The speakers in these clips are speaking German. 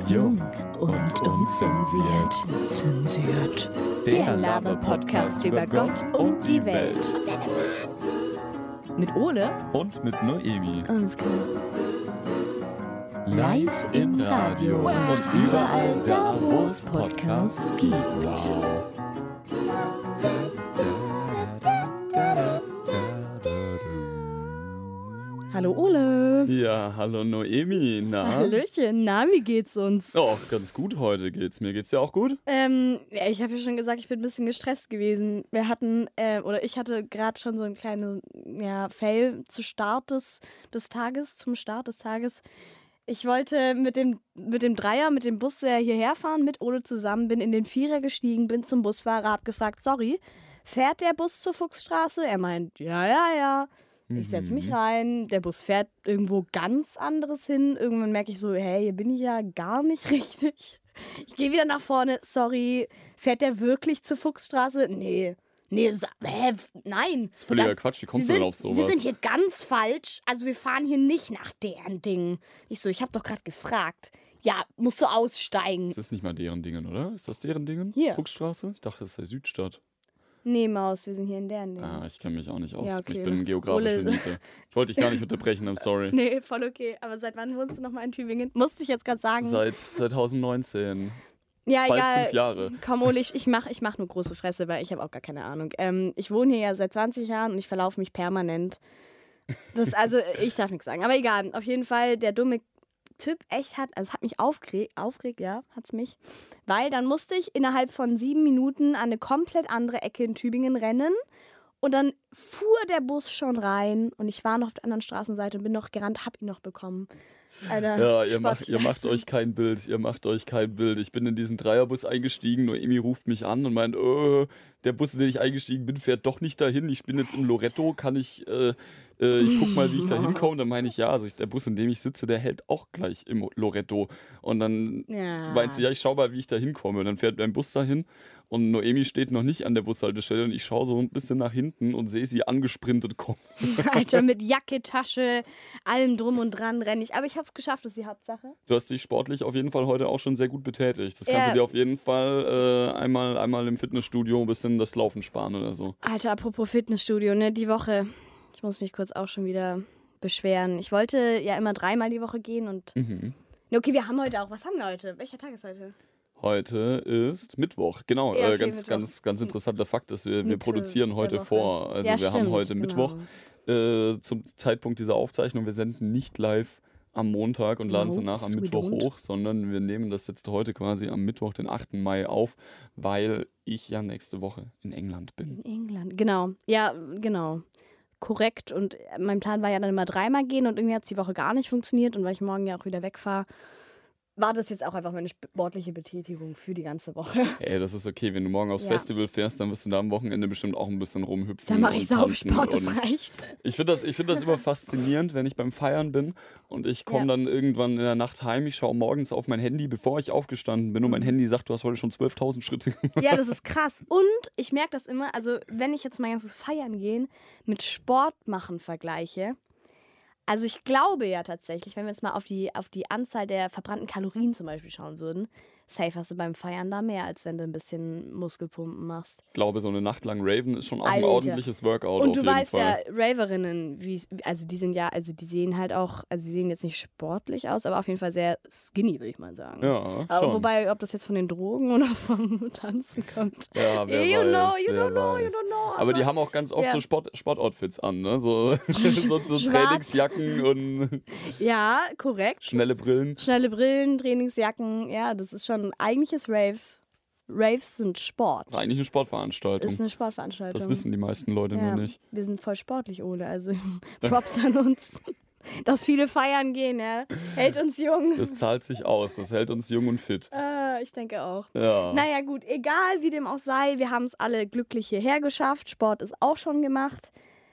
Jung und unzensiert. Zensiert. Der Laber-Podcast über Gott und die Welt. Mit Ole und mit Noemi. Alles klar. Live im Radio und überall da, wo es Podcasts gibt. Wow. Hallo Ole. Ja, hallo Noemi. Na? Hallöchen, na, wie geht's uns? Oh, ganz gut heute geht's. Mir geht's ja auch gut. Ja, ich habe ja schon gesagt, ich bin ein bisschen gestresst gewesen. Ich hatte gerade schon so einen kleinen Fail zum Start des Tages. Ich wollte mit dem Dreier, mit dem Bus hierher fahren, mit Ole zusammen, bin in den Vierer gestiegen, bin zum Busfahrer, hab gefragt, sorry, fährt der Bus zur Fuchsstraße? Er meint, ja. Ich setze mich rein, der Bus fährt irgendwo ganz anderes hin. Irgendwann merke ich so, hey, hier bin ich ja gar nicht richtig. Ich gehe wieder nach vorne, sorry, fährt der wirklich zur Fuchsstraße? Nee, nein. Das ist völliger Quatsch, wie kommst du denn auf sowas? Sie sind hier ganz falsch, also wir fahren hier nicht nach deren Dingen. Ich habe doch gerade gefragt. Ja, musst du aussteigen. Das ist nicht mal deren Dingen, oder? Ist das deren Dingen? Hier. Fuchsstraße? Ich dachte, das sei Südstadt. Nee, Maus, wir sind hier in deren Dingen. Ah, ich kenne mich auch nicht aus. Ja, okay. Ich bin geografische Elite. Ich wollte dich gar nicht unterbrechen, I'm sorry. Nee, voll okay. Aber seit wann wohnst du nochmal in Tübingen? Musste ich jetzt gerade sagen. Seit 2019. Ja, bald egal. 5 Jahre. Komm, Ole, ich mach nur große Fresse, weil ich habe auch gar keine Ahnung. Ich wohne hier ja seit 20 Jahren und ich verlaufe mich permanent. Ich darf nichts sagen. Aber egal, auf jeden Fall, der dumme Typ hat mich aufgeregt, ja, hat's mich. Weil dann musste ich innerhalb von 7 Minuten an eine komplett andere Ecke in Tübingen rennen. Und dann fuhr der Bus schon rein und ich war noch auf der anderen Straßenseite und bin noch gerannt, hab ihn noch bekommen. Alter, ja, ihr macht euch kein Bild. Ich bin in diesen Dreierbus eingestiegen, Noemi ruft mich an und meint, der Bus, in den ich eingestiegen bin, fährt doch nicht dahin. Ich bin jetzt im Loretto, ich guck mal, wie ich da hinkomme. Dann meine ich, ja, also der Bus, in dem ich sitze, der hält auch gleich im Loretto. Und dann meinst du, ja, ich schau mal, wie ich da hinkomme. Und dann fährt mein Bus dahin und Noemi steht noch nicht an der Bushaltestelle und ich schaue so ein bisschen nach hinten und sehe sie angesprintet kommen. Alter, mit Jacke, Tasche, allem drum und dran renne ich. Aber ich hab's geschafft, das ist die Hauptsache. Du hast dich sportlich auf jeden Fall heute auch schon sehr gut betätigt. Das kannst du dir auf jeden Fall einmal im Fitnessstudio ein bisschen das Laufen sparen oder so. Alter, apropos Fitnessstudio, ne, die Woche. Ich muss mich kurz auch schon wieder beschweren. Ich wollte ja immer 3-mal die Woche gehen und... Okay, wir haben heute auch... Was haben wir heute? Welcher Tag ist heute? Heute ist Mittwoch. Genau, ja, okay, ganz interessanter Fakt ist, wir produzieren heute vor. Also ja, wir haben heute Mittwoch zum Zeitpunkt dieser Aufzeichnung. Wir senden nicht live am Montag und laden es danach am Mittwoch hoch, sondern wir nehmen das jetzt heute quasi am Mittwoch, den 8. Mai auf, weil ich ja nächste Woche in England bin. In England, genau. Ja, genau. Korrekt. Und mein Plan war ja dann immer 3-mal gehen und irgendwie hat es die Woche gar nicht funktioniert. Und weil ich morgen ja auch wieder wegfahre, war das jetzt auch einfach meine sportliche Betätigung für die ganze Woche. Ey, das ist okay. Wenn du morgen aufs Festival fährst, dann wirst du da am Wochenende bestimmt auch ein bisschen rumhüpfen. Dann mache ich Saufsport, das reicht. Ich finde das immer faszinierend, wenn ich beim Feiern bin und ich komme dann irgendwann in der Nacht heim. Ich schaue morgens auf mein Handy, bevor ich aufgestanden bin und mein Handy sagt, du hast heute schon 12.000 Schritte gemacht. Ja, das ist krass. Und ich merke das immer, also wenn ich jetzt mein ganzes Feiern gehen mit Sport machen vergleiche, also ich glaube ja tatsächlich, wenn wir jetzt mal auf die Anzahl der verbrannten Kalorien zum Beispiel schauen würden, safe hast du beim Feiern da mehr, als wenn du ein bisschen Muskelpumpen machst. Ich glaube, so eine Nacht lang Raven ist schon auch ein ordentliches Workout. Und du weißt ja, Raverinnen, die sehen halt auch, also die sehen jetzt nicht sportlich aus, aber auf jeden Fall sehr skinny, würde ich mal sagen. Ja, aber wobei, ob das jetzt von den Drogen oder vom Tanzen kommt. Ja, wer weiß. You don't know. Aber die haben auch ganz oft so Sportoutfits an, ne? So Trainingsjacken und ja, korrekt. Schnelle Brillen, Trainingsjacken, ja, das ist schon eigentliches Rave. Raves sind Sport. Das ist eigentlich eine Sportveranstaltung. Das ist eine Sportveranstaltung. Das wissen die meisten Leute nur nicht. Wir sind voll sportlich, Ole. Also Props an uns. Dass viele feiern gehen, ja. Hält uns jung. Das zahlt sich aus. Das hält uns jung und fit. Ich denke auch. Ja. Naja, gut. Egal, wie dem auch sei. Wir haben es alle glücklich hierher geschafft. Sport ist auch schon gemacht.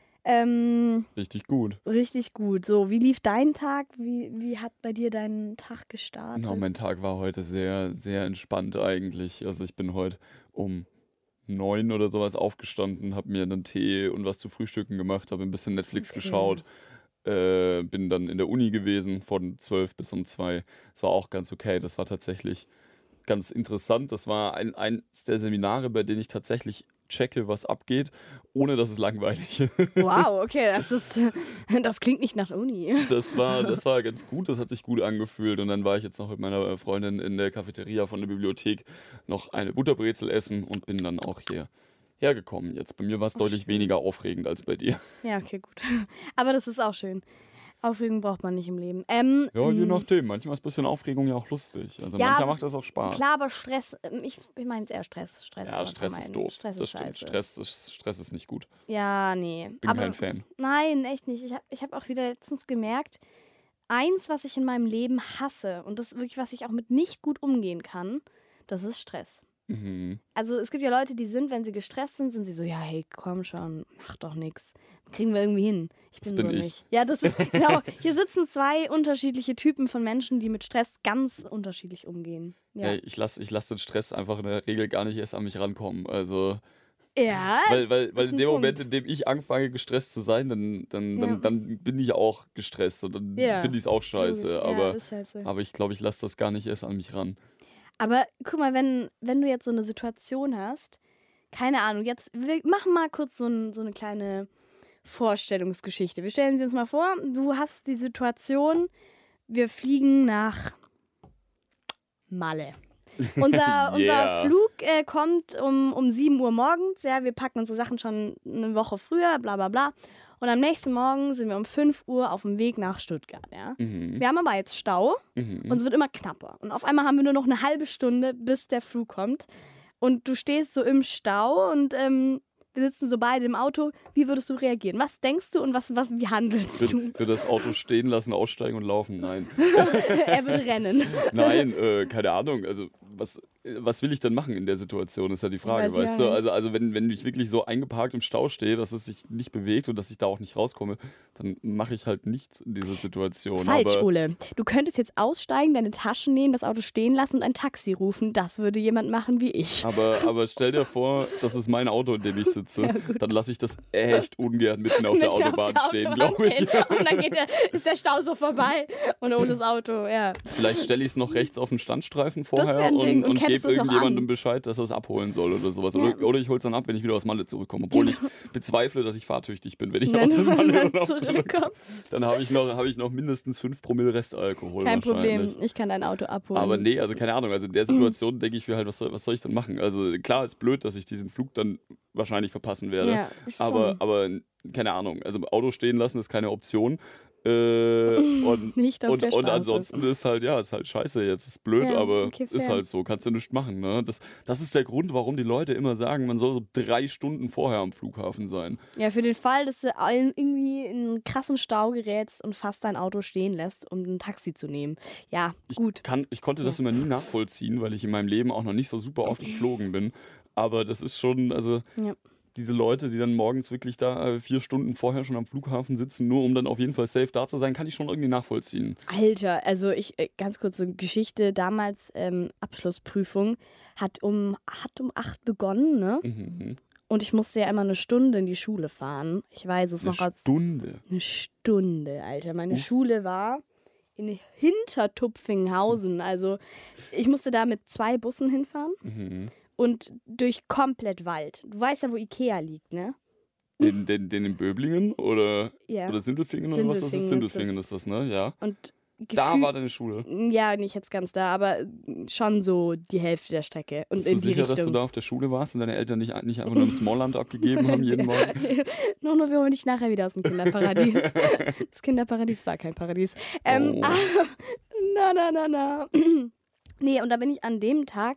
Richtig gut. Richtig gut. So, wie lief dein Tag? Wie hat bei dir dein Tag gestartet? No, mein Tag war heute sehr, sehr entspannt eigentlich. Also ich bin heute um 9 oder sowas aufgestanden, habe mir einen Tee und was zu frühstücken gemacht, habe ein bisschen Netflix geschaut. Bin dann in der Uni gewesen von 12 bis um 2. Das war auch ganz okay. Das war tatsächlich ganz interessant. Das war eins der Seminare, bei denen ich tatsächlich checke, was abgeht, ohne dass es langweilig ist. Wow, okay, das klingt nicht nach Uni. Das war ganz gut, das hat sich gut angefühlt. Und dann war ich jetzt noch mit meiner Freundin in der Cafeteria von der Bibliothek noch eine Butterbrezel essen und bin dann auch hierher gekommen. Jetzt bei mir war es deutlich weniger aufregend als bei dir. Ja, okay, gut. Aber das ist auch schön. Aufregung braucht man nicht im Leben. Ja, je nachdem. Manchmal ist ein bisschen Aufregung ja auch lustig. Also Ja, manchmal macht das auch Spaß. Klar, aber Stress, ich meine es eher Stress. Stress Ja, kann man Stress ist vermeiden. doof. Stress Das ist stimmt. scheiße. Stress ist nicht gut. Ja, nee. Bin kein Fan. Nein, echt nicht. Ich hab auch wieder letztens gemerkt, eins, was ich in meinem Leben hasse und das wirklich, was ich auch mit nicht gut umgehen kann, das ist Stress. Mhm. Also es gibt ja Leute, die sind, wenn sie gestresst sind, sind sie so, ja, hey, komm schon, mach doch nichts. Kriegen wir irgendwie hin. Das bin so ich. nicht. Ja, das ist, genau, hier sitzen zwei unterschiedliche Typen von Menschen, die mit Stress ganz unterschiedlich umgehen. Ja, Ich lass den Stress einfach in der Regel gar nicht erst an mich rankommen. Also, ja weil in ein dem Moment, Punkt. in dem ich anfange, gestresst zu sein, dann bin ich auch gestresst und dann Ja, finde ich es auch scheiße. logisch. Ja, Aber, ist scheiße. aber ich glaube, ich lasse das gar nicht erst an mich ran. Aber guck mal, wenn du jetzt so eine Situation hast, keine Ahnung, wir machen mal kurz so eine kleine Vorstellungsgeschichte. Wir stellen sie uns mal vor, du hast die Situation, wir fliegen nach Malle. Unser Yeah. Flug kommt um 7 Uhr morgens, ja, wir packen unsere Sachen schon eine Woche früher, bla bla bla. Und am nächsten Morgen sind wir um 5 Uhr auf dem Weg nach Stuttgart, ja. Mhm. Wir haben aber jetzt Stau Mhm. und es wird immer knapper. Und auf einmal haben wir nur noch eine halbe Stunde, bis der Flug kommt. Und du stehst so im Stau und wir sitzen so beide im Auto. Wie würdest du reagieren? Was denkst du und wie handelst du? Für das Auto stehen lassen, aussteigen und laufen? Nein. Er würde rennen. Nein, keine Ahnung. Also, was will ich denn machen in der Situation, ist ja die Frage, Weiß ich weißt auch du? nicht. Also wenn ich wirklich so eingeparkt im Stau stehe, dass es sich nicht bewegt und dass ich da auch nicht rauskomme, dann mache ich halt nichts in dieser Situation. Falsch, Aber Ole. Du könntest jetzt aussteigen, deine Taschen nehmen, das Auto stehen lassen und ein Taxi rufen. Das würde jemand machen wie ich. aber stell dir vor, das ist mein Auto, in dem ich sitze. Dann lasse ich das echt ungern mitten auf der Nicht Autobahn der stehen, Autobahn glaube ich. stehen. Und dann ist der Stau so vorbei und ohne das Auto, ja. Vielleicht stelle ich es noch rechts auf den Standstreifen wär vorher ein Ding. Und und kennst gebe es noch irgendjemandem an. Bescheid, dass er es abholen soll oder sowas. Ja. Oder ich hole es dann ab, wenn ich wieder aus Malle zurückkomme. Obwohl ich bezweifle, dass ich fahrtüchtig bin, wenn ich aus Wenn dem du Malle mal Urlaub zurückkomme. zurückkommst. Dann habe ich noch mindestens 5 Promille Restalkohol Kein wahrscheinlich. Problem, ich kann dein Auto abholen. Aber nee, also keine Ahnung. Also in der Situation denke ich mir halt, was soll ich denn machen? Also klar, ist blöd, dass ich diesen Flug dann wahrscheinlich verpassen werde. Ja, aber keine Ahnung. Also im Auto stehen lassen ist keine Option. Und Nicht auf der Straße. ansonsten ist halt scheiße jetzt. Ist blöd, Ja, aber okay, ist fair. halt so. Kannst du nichts machen. Ne? Das ist der Grund, warum die Leute immer sagen, man soll so 3 Stunden vorher am Flughafen sein. Ja, für den Fall, dass du irgendwie in einen krassen Stau gerätst und fast dein Auto stehen lässt, um ein Taxi zu nehmen. Ja, gut. Ich konnte das immer nie nachvollziehen, weil ich in meinem Leben auch noch nicht so super oft geflogen bin. Aber das ist schon, also Ja. diese Leute, die dann morgens wirklich da 4 Stunden vorher schon am Flughafen sitzen, nur um dann auf jeden Fall safe da zu sein, kann ich schon irgendwie nachvollziehen. Alter, also ganz kurze Geschichte, damals Abschlussprüfung, hat um 8 begonnen, ne? Mhm. Und ich musste ja immer eine Stunde in die Schule fahren. Ich weiß es noch als Stunde. eine Stunde, Alter. Meine Schule war in Hintertupfinghausen. Also ich musste da mit 2 Bussen hinfahren Mhm. und durch komplett Wald. Du weißt ja, wo Ikea liegt, ne? Den in Böblingen oder Sindelfingen oder was das ist? Sindelfingen Sindelfingen ist das, ne? Ja. Und Da gefühlt- war deine Schule. Ja, nicht jetzt ganz da, aber schon so die Hälfte der Strecke. Und Bist in du die sicher, Richtung. dass du da auf der Schule warst und deine Eltern nicht einfach nur im Smallland abgegeben haben jeden Morgen? Nur wir holen dich nachher wieder aus dem Kinderparadies. Das Kinderparadies war kein Paradies. Oh. Na. Nee, und da bin ich an dem Tag,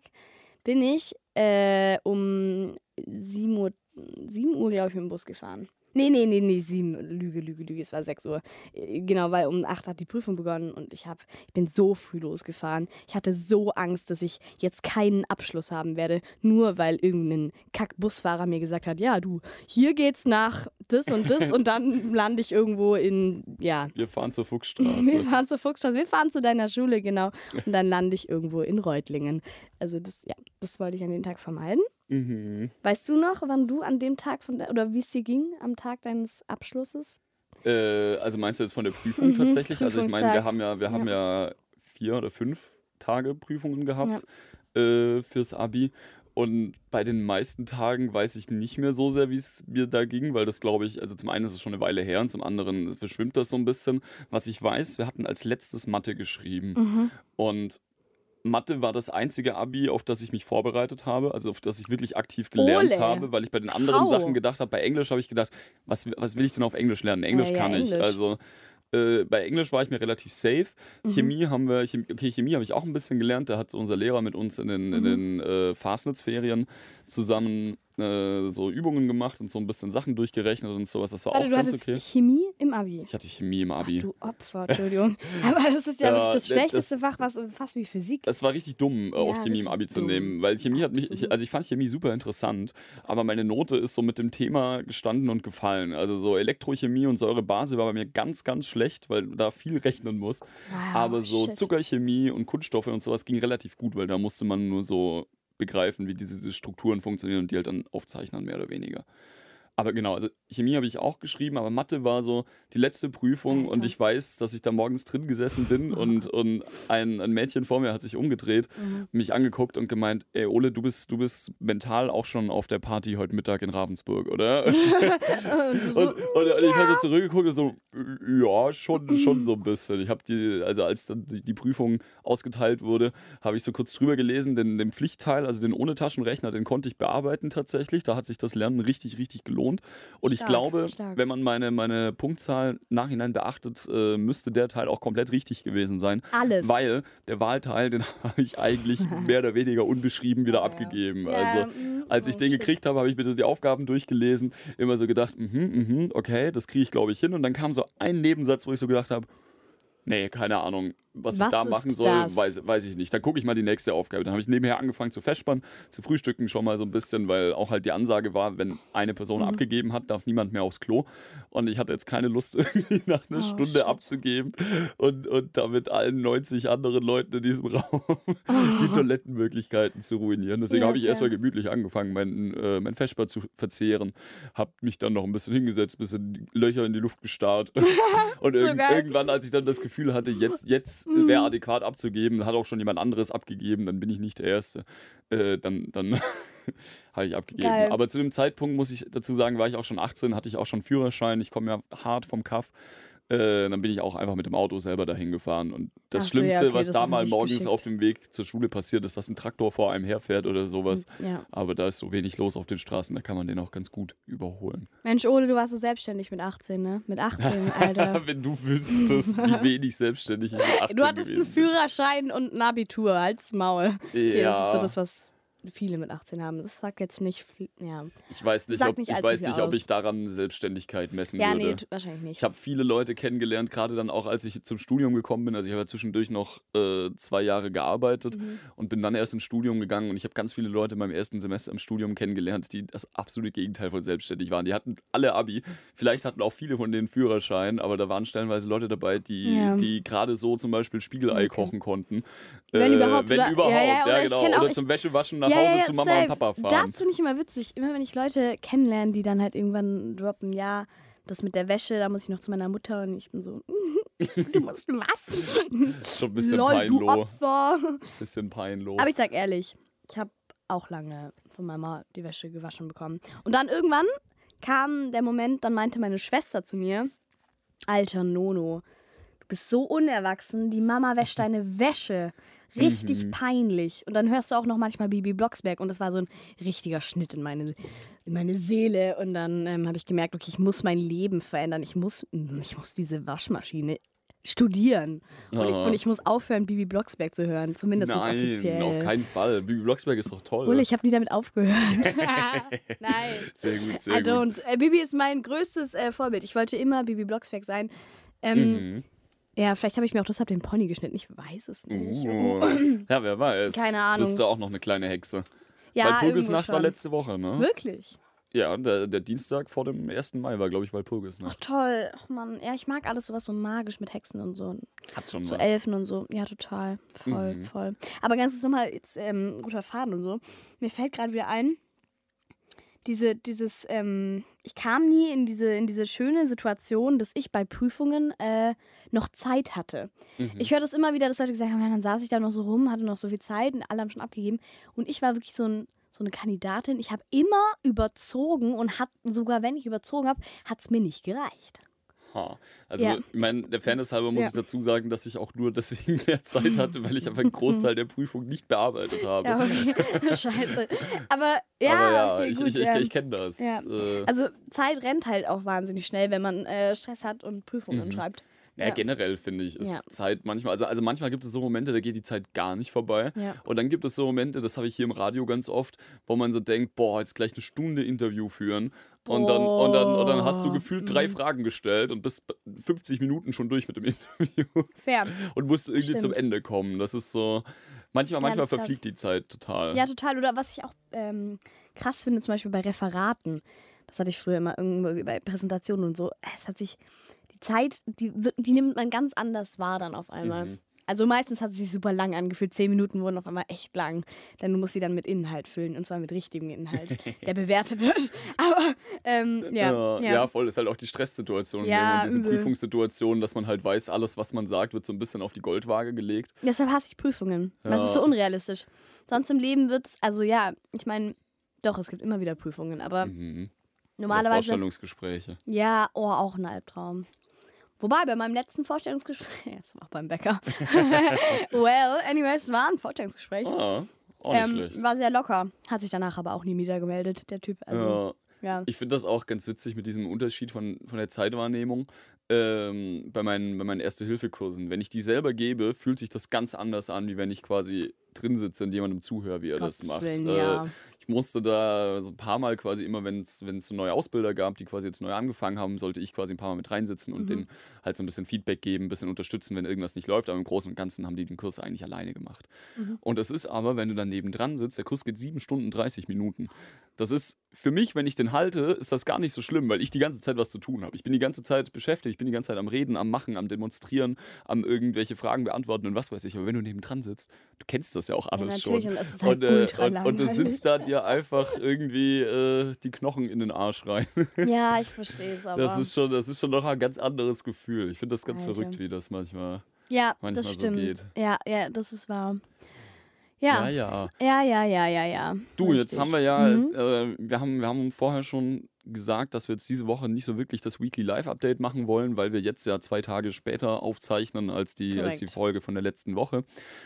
um 7 Uhr, glaube ich, mit dem Bus gefahren. Nee, 7, Lüge, es war 6 Uhr. Genau, weil um 8 hat die Prüfung begonnen und ich bin so früh losgefahren. Ich hatte so Angst, dass ich jetzt keinen Abschluss haben werde, nur weil irgendein Kack-Busfahrer mir gesagt hat, ja, du, hier geht's nach das und dann lande ich irgendwo Wir fahren zur wir Fuchsstraße. fahren zur Fuchsstraße, wir fahren zu deiner Schule, genau. Und dann lande ich irgendwo in Reutlingen. Also das wollte ich an den Tag vermeiden. Mhm. Weißt du noch, wann du an dem Tag oder wie es dir ging am Tag deines Abschlusses? Also meinst du jetzt von der Prüfung tatsächlich? Also ich meine, Prüfungstag. wir haben ja 4 oder 5 Tage Prüfungen gehabt fürs Abi. Und bei den meisten Tagen weiß ich nicht mehr so sehr, wie es mir da ging, weil das glaube ich, also zum einen ist es schon eine Weile her und zum anderen verschwimmt das so ein bisschen. Was ich weiß, wir hatten als letztes Mathe geschrieben. Und Mathe war das einzige Abi, auf das ich mich vorbereitet habe, also auf das ich wirklich aktiv gelernt Ole. habe, weil ich bei den anderen Hau. Sachen gedacht habe, bei Englisch habe ich gedacht, was will ich denn auf Englisch lernen? Englisch Ja, kann ich. Englisch. Also bei Englisch war ich mir relativ safe. Chemie habe ich auch ein bisschen gelernt. Da hat unser Lehrer mit uns in den Fastnetz-Ferien zusammen so Übungen gemacht und so ein bisschen Sachen durchgerechnet und sowas. Das war Warte, auch du ganz hattest okay. Chemie im Abi. Ich hatte Chemie im Abi. Du Opfer, Entschuldigung. Aber das ist ja wirklich das das- schlechteste Fach, was fast wie Physik. Es war richtig dumm, auch Ja, Chemie im richtig Abi zu dumm. nehmen, weil Chemie hat mich, Absolut. also ich fand Chemie super interessant, aber meine Note ist so mit dem Thema gestanden und gefallen. Also so Elektrochemie und Säurebase war bei mir ganz, ganz schlecht, weil da viel rechnen muss. Aber so shit. Zuckerchemie und Kunststoffe und sowas ging relativ gut, weil da musste man nur so begreifen, wie diese Strukturen funktionieren und die halt dann aufzeichnen, mehr oder weniger. Aber genau, also Chemie habe ich auch geschrieben, aber Mathe war so die letzte Prüfung und Alter. ich weiß, dass ich da morgens drin gesessen bin und ein Mädchen vor mir hat sich umgedreht, mich angeguckt und gemeint, ey Ole, du bist mental auch schon auf der Party heute Mittag in Ravensburg, oder? Und du so, Und ich habe so zurückgeguckt und so, ja, schon so ein bisschen. Ich habe also als dann die Prüfung ausgeteilt wurde, habe ich so kurz drüber gelesen, den Pflichtteil, also den ohne Taschenrechner, den konnte ich bearbeiten tatsächlich. Da hat sich das Lernen richtig, richtig gelohnt. Und ich Stark, glaube, stark. wenn man meine Punktzahl nachhinein beachtet, müsste der Teil auch komplett richtig gewesen sein. Alles. Weil der Wahlteil, den habe ich eigentlich mehr oder weniger unbeschrieben wieder abgegeben. Ja, Also als ich den shit. gekriegt habe, habe ich mir die Aufgaben durchgelesen, immer so gedacht, okay, das kriege ich glaube ich hin. Und dann kam so ein Nebensatz, wo ich so gedacht habe, nee, keine Ahnung, was ich Was da ist machen soll, das? weiß ich nicht. Dann gucke ich mal die nächste Aufgabe. Dann habe ich nebenher angefangen zu vespern, zu frühstücken schon mal so ein bisschen, weil auch halt die Ansage war, wenn eine Person abgegeben hat, darf niemand mehr aufs Klo. Und ich hatte jetzt keine Lust, irgendwie nach einer Stunde shit. abzugeben und damit allen 90 anderen Leuten in diesem Raum die Toilettenmöglichkeiten zu ruinieren. Deswegen Ja, habe ich fair. erstmal gemütlich angefangen, mein Vesper zu verzehren. Habe mich dann noch ein bisschen hingesetzt, ein bisschen Löcher in die Luft gestarrt. Und So geil. irgendwann, als ich dann das Gefühl hatte, jetzt wäre adäquat abzugeben, hat auch schon jemand anderes abgegeben, dann bin ich nicht der Erste. Dann habe ich abgegeben. Geil. Aber zu dem Zeitpunkt, muss ich dazu sagen, war ich auch schon 18, hatte ich auch schon Führerschein. Ich komme ja hart vom Kaff. Dann bin ich auch einfach mit dem Auto selber dahin gefahren. Und das Ach so, ja, Schlimmste, okay, was das da ist mal natürlich morgens geschickt. auf dem Weg zur Schule passiert, ist, dass ein Traktor vor einem herfährt oder sowas. Ja. Aber da ist so wenig los auf den Straßen, da kann man den auch ganz gut überholen. Mensch, Ole, du warst so selbstständig mit 18, ne? Mit 18, Alter. Wenn du wüsstest, wie wenig selbstständig ich mit 18 Du hattest einen gewesen bin. Führerschein und ein Abitur, halt's Maul. Okay, Ja. das ist so das, was viele mit 18 haben. Das sagt jetzt nicht viel, ja. Ich weiß nicht, Sagt ob, nicht ich, allzu weiß viel nicht ob aus. ich daran Selbstständigkeit messen Ja, würde. nee, wahrscheinlich nicht. Ich habe viele Leute kennengelernt, gerade dann auch, als ich zum Studium gekommen bin. Also ich habe ja zwischendurch noch 2 Jahre gearbeitet und bin dann erst ins Studium gegangen. Und ich habe ganz viele Leute in meinem ersten Semester im Studium kennengelernt, die das absolute Gegenteil von selbstständig waren. Die hatten alle Abi. Vielleicht hatten auch viele von denen Führerschein, aber da waren stellenweise Leute dabei, die gerade so zum Beispiel Spiegelei kochen konnten. Wenn überhaupt. Wenn Oder, überhaupt, ja, oder ich genau. kenn auch- Oder ich- zum Wäschewaschen nach Hause zu Mama und Papa fahren. Das finde ich immer witzig. Immer wenn ich Leute kennenlerne, die dann halt irgendwann droppen, ja, das mit der Wäsche, da muss ich noch zu meiner Mutter und ich bin so, du musst was? Schon ein bisschen Lol, du peinloh. Opfer. Bisschen peinloh. Aber ich sag ehrlich, ich habe auch lange von Mama die Wäsche gewaschen bekommen. Und dann irgendwann kam der Moment, dann meinte meine Schwester zu mir, alter Nono, du bist so unerwachsen, die Mama wäscht deine Wäsche. Richtig peinlich. Und dann hörst du auch noch manchmal Bibi Blocksberg und das war so ein richtiger Schnitt in meine Seele. Und dann habe ich gemerkt, okay, ich muss mein Leben verändern. Ich muss diese Waschmaschine studieren. Und ich muss aufhören, Bibi Blocksberg zu hören. Zumindest offiziell. Nein, auf keinen Fall. Bibi Blocksberg ist doch toll. Ole, ich habe nie damit aufgehört. Nein. Sehr gut, sehr I gut. don't. Bibi ist mein größtes Vorbild. Ich wollte immer Bibi Blocksberg sein. Ja, vielleicht habe ich mir auch deshalb den Pony geschnitten. Ich weiß es nicht. Ja, wer weiß. Keine Ahnung. Bist du auch noch eine kleine Hexe. Ja, Walpurgisnacht irgendwo war schon. letzte Woche, ne? Wirklich? Ja, der Dienstag vor dem 1. Mai war, glaube ich, Ach Walpurgisnacht. toll. Ach man, ja, ich mag alles sowas so magisch mit Hexen und so. Hat schon So was. Elfen und so. Ja, total. Voll. Aber ganz nochmal, jetzt guter Faden und so. Mir fällt gerade wieder ein, ich kam nie in diese schöne Situation, dass ich bei Prüfungen noch Zeit hatte. Ich höre das immer wieder, dass Leute gesagt haben, ja, dann saß ich da noch so rum, hatte noch so viel Zeit und alle haben schon abgegeben. Und ich war wirklich so eine Kandidatin. Ich habe immer überzogen und sogar wenn ich überzogen habe, hat es mir nicht gereicht. Also, ich meine, der Fairness halber muss ich dazu sagen, dass ich auch nur deswegen mehr Zeit hatte, weil ich einfach einen Großteil der Prüfung nicht bearbeitet habe. Ja, okay. Scheiße. Aber okay, gut, ich kenne das. Ja. Also, Zeit rennt halt auch wahnsinnig schnell, wenn man Stress hat und Prüfungen schreibt. Ja, generell finde ich, ist Zeit manchmal, also manchmal gibt es so Momente, da geht die Zeit gar nicht vorbei. Und dann gibt es so Momente, das habe ich hier im Radio ganz oft, wo man so denkt, boah, jetzt gleich eine Stunde Interview führen. Und dann hast du gefühlt 3 Fragen gestellt und bist 50 Minuten schon durch mit dem Interview. Fair. Und musst irgendwie zum Ende kommen. Das ist so, manchmal verfliegt die Zeit total. Ja, total. Oder was ich auch krass finde, zum Beispiel bei Referaten. Das hatte ich früher immer irgendwo bei Präsentationen und so. Es hat sich die Zeit, die nimmt man ganz anders wahr dann auf einmal. Also meistens hat es sich super lang angefühlt. 10 Minuten wurden auf einmal echt lang. Denn du musst sie dann mit Inhalt füllen. Und zwar mit richtigem Inhalt, der bewertet wird. Aber, ja, voll. Das ist halt auch die Stresssituation. Diese Prüfungssituation, dass man halt weiß, alles, was man sagt, wird so ein bisschen auf die Goldwaage gelegt. Deshalb hasse ich Prüfungen. Das ist so unrealistisch. Sonst im Leben wird es, also ja, ich meine, doch, es gibt immer wieder Prüfungen. Aber normalerweise... Oder Vorstellungsgespräche. Ja, auch ein Albtraum. Wobei, bei meinem letzten Vorstellungsgespräch, jetzt war auch beim Bäcker. Es war ein Vorstellungsgespräch. Auch nicht schlecht. War sehr locker. Hat sich danach aber auch nie wieder gemeldet, der Typ. Also, ja. Ich finde das auch ganz witzig mit diesem Unterschied von der Zeitwahrnehmung bei meinen Erste-Hilfe-Kursen. Wenn ich die selber gebe, fühlt sich das ganz anders an, wie wenn ich quasi drin sitze und jemandem zuhöre, wie er das macht. Willen, ich musste da so ein paar Mal quasi immer, wenn es so neue Ausbilder gab, die quasi jetzt neu angefangen haben, sollte ich quasi ein paar Mal mit reinsitzen und denen halt so ein bisschen Feedback geben, ein bisschen unterstützen, wenn irgendwas nicht läuft. Aber im Großen und Ganzen haben die den Kurs eigentlich alleine gemacht. Und das ist aber, wenn du dann nebendran sitzt, der Kurs geht 7 Stunden 30 Minuten. Das ist für mich, wenn ich den halte, ist das gar nicht so schlimm, weil ich die ganze Zeit was zu tun habe. Ich bin die ganze Zeit beschäftigt, ich bin die ganze Zeit am Reden, am Machen, am Demonstrieren, am irgendwelche Fragen beantworten und was weiß ich. Aber wenn du nebendran sitzt, du kennst das ja auch alles schon. Und es ist halt und du sitzt da dir einfach irgendwie die Knochen in den Arsch rein. Ja, ich verstehe es aber. Das ist schon noch ein ganz anderes Gefühl. Ich finde das ganz verrückt, wie das manchmal das stimmt. so geht. Ja, das ist wahr. Ja. Ja. Du, Richtig. jetzt haben wir wir haben vorher schon gesagt, dass wir jetzt diese Woche nicht so wirklich das Weekly Live Update machen wollen, weil wir jetzt ja 2 Tage später aufzeichnen als die Folge von der letzten Woche.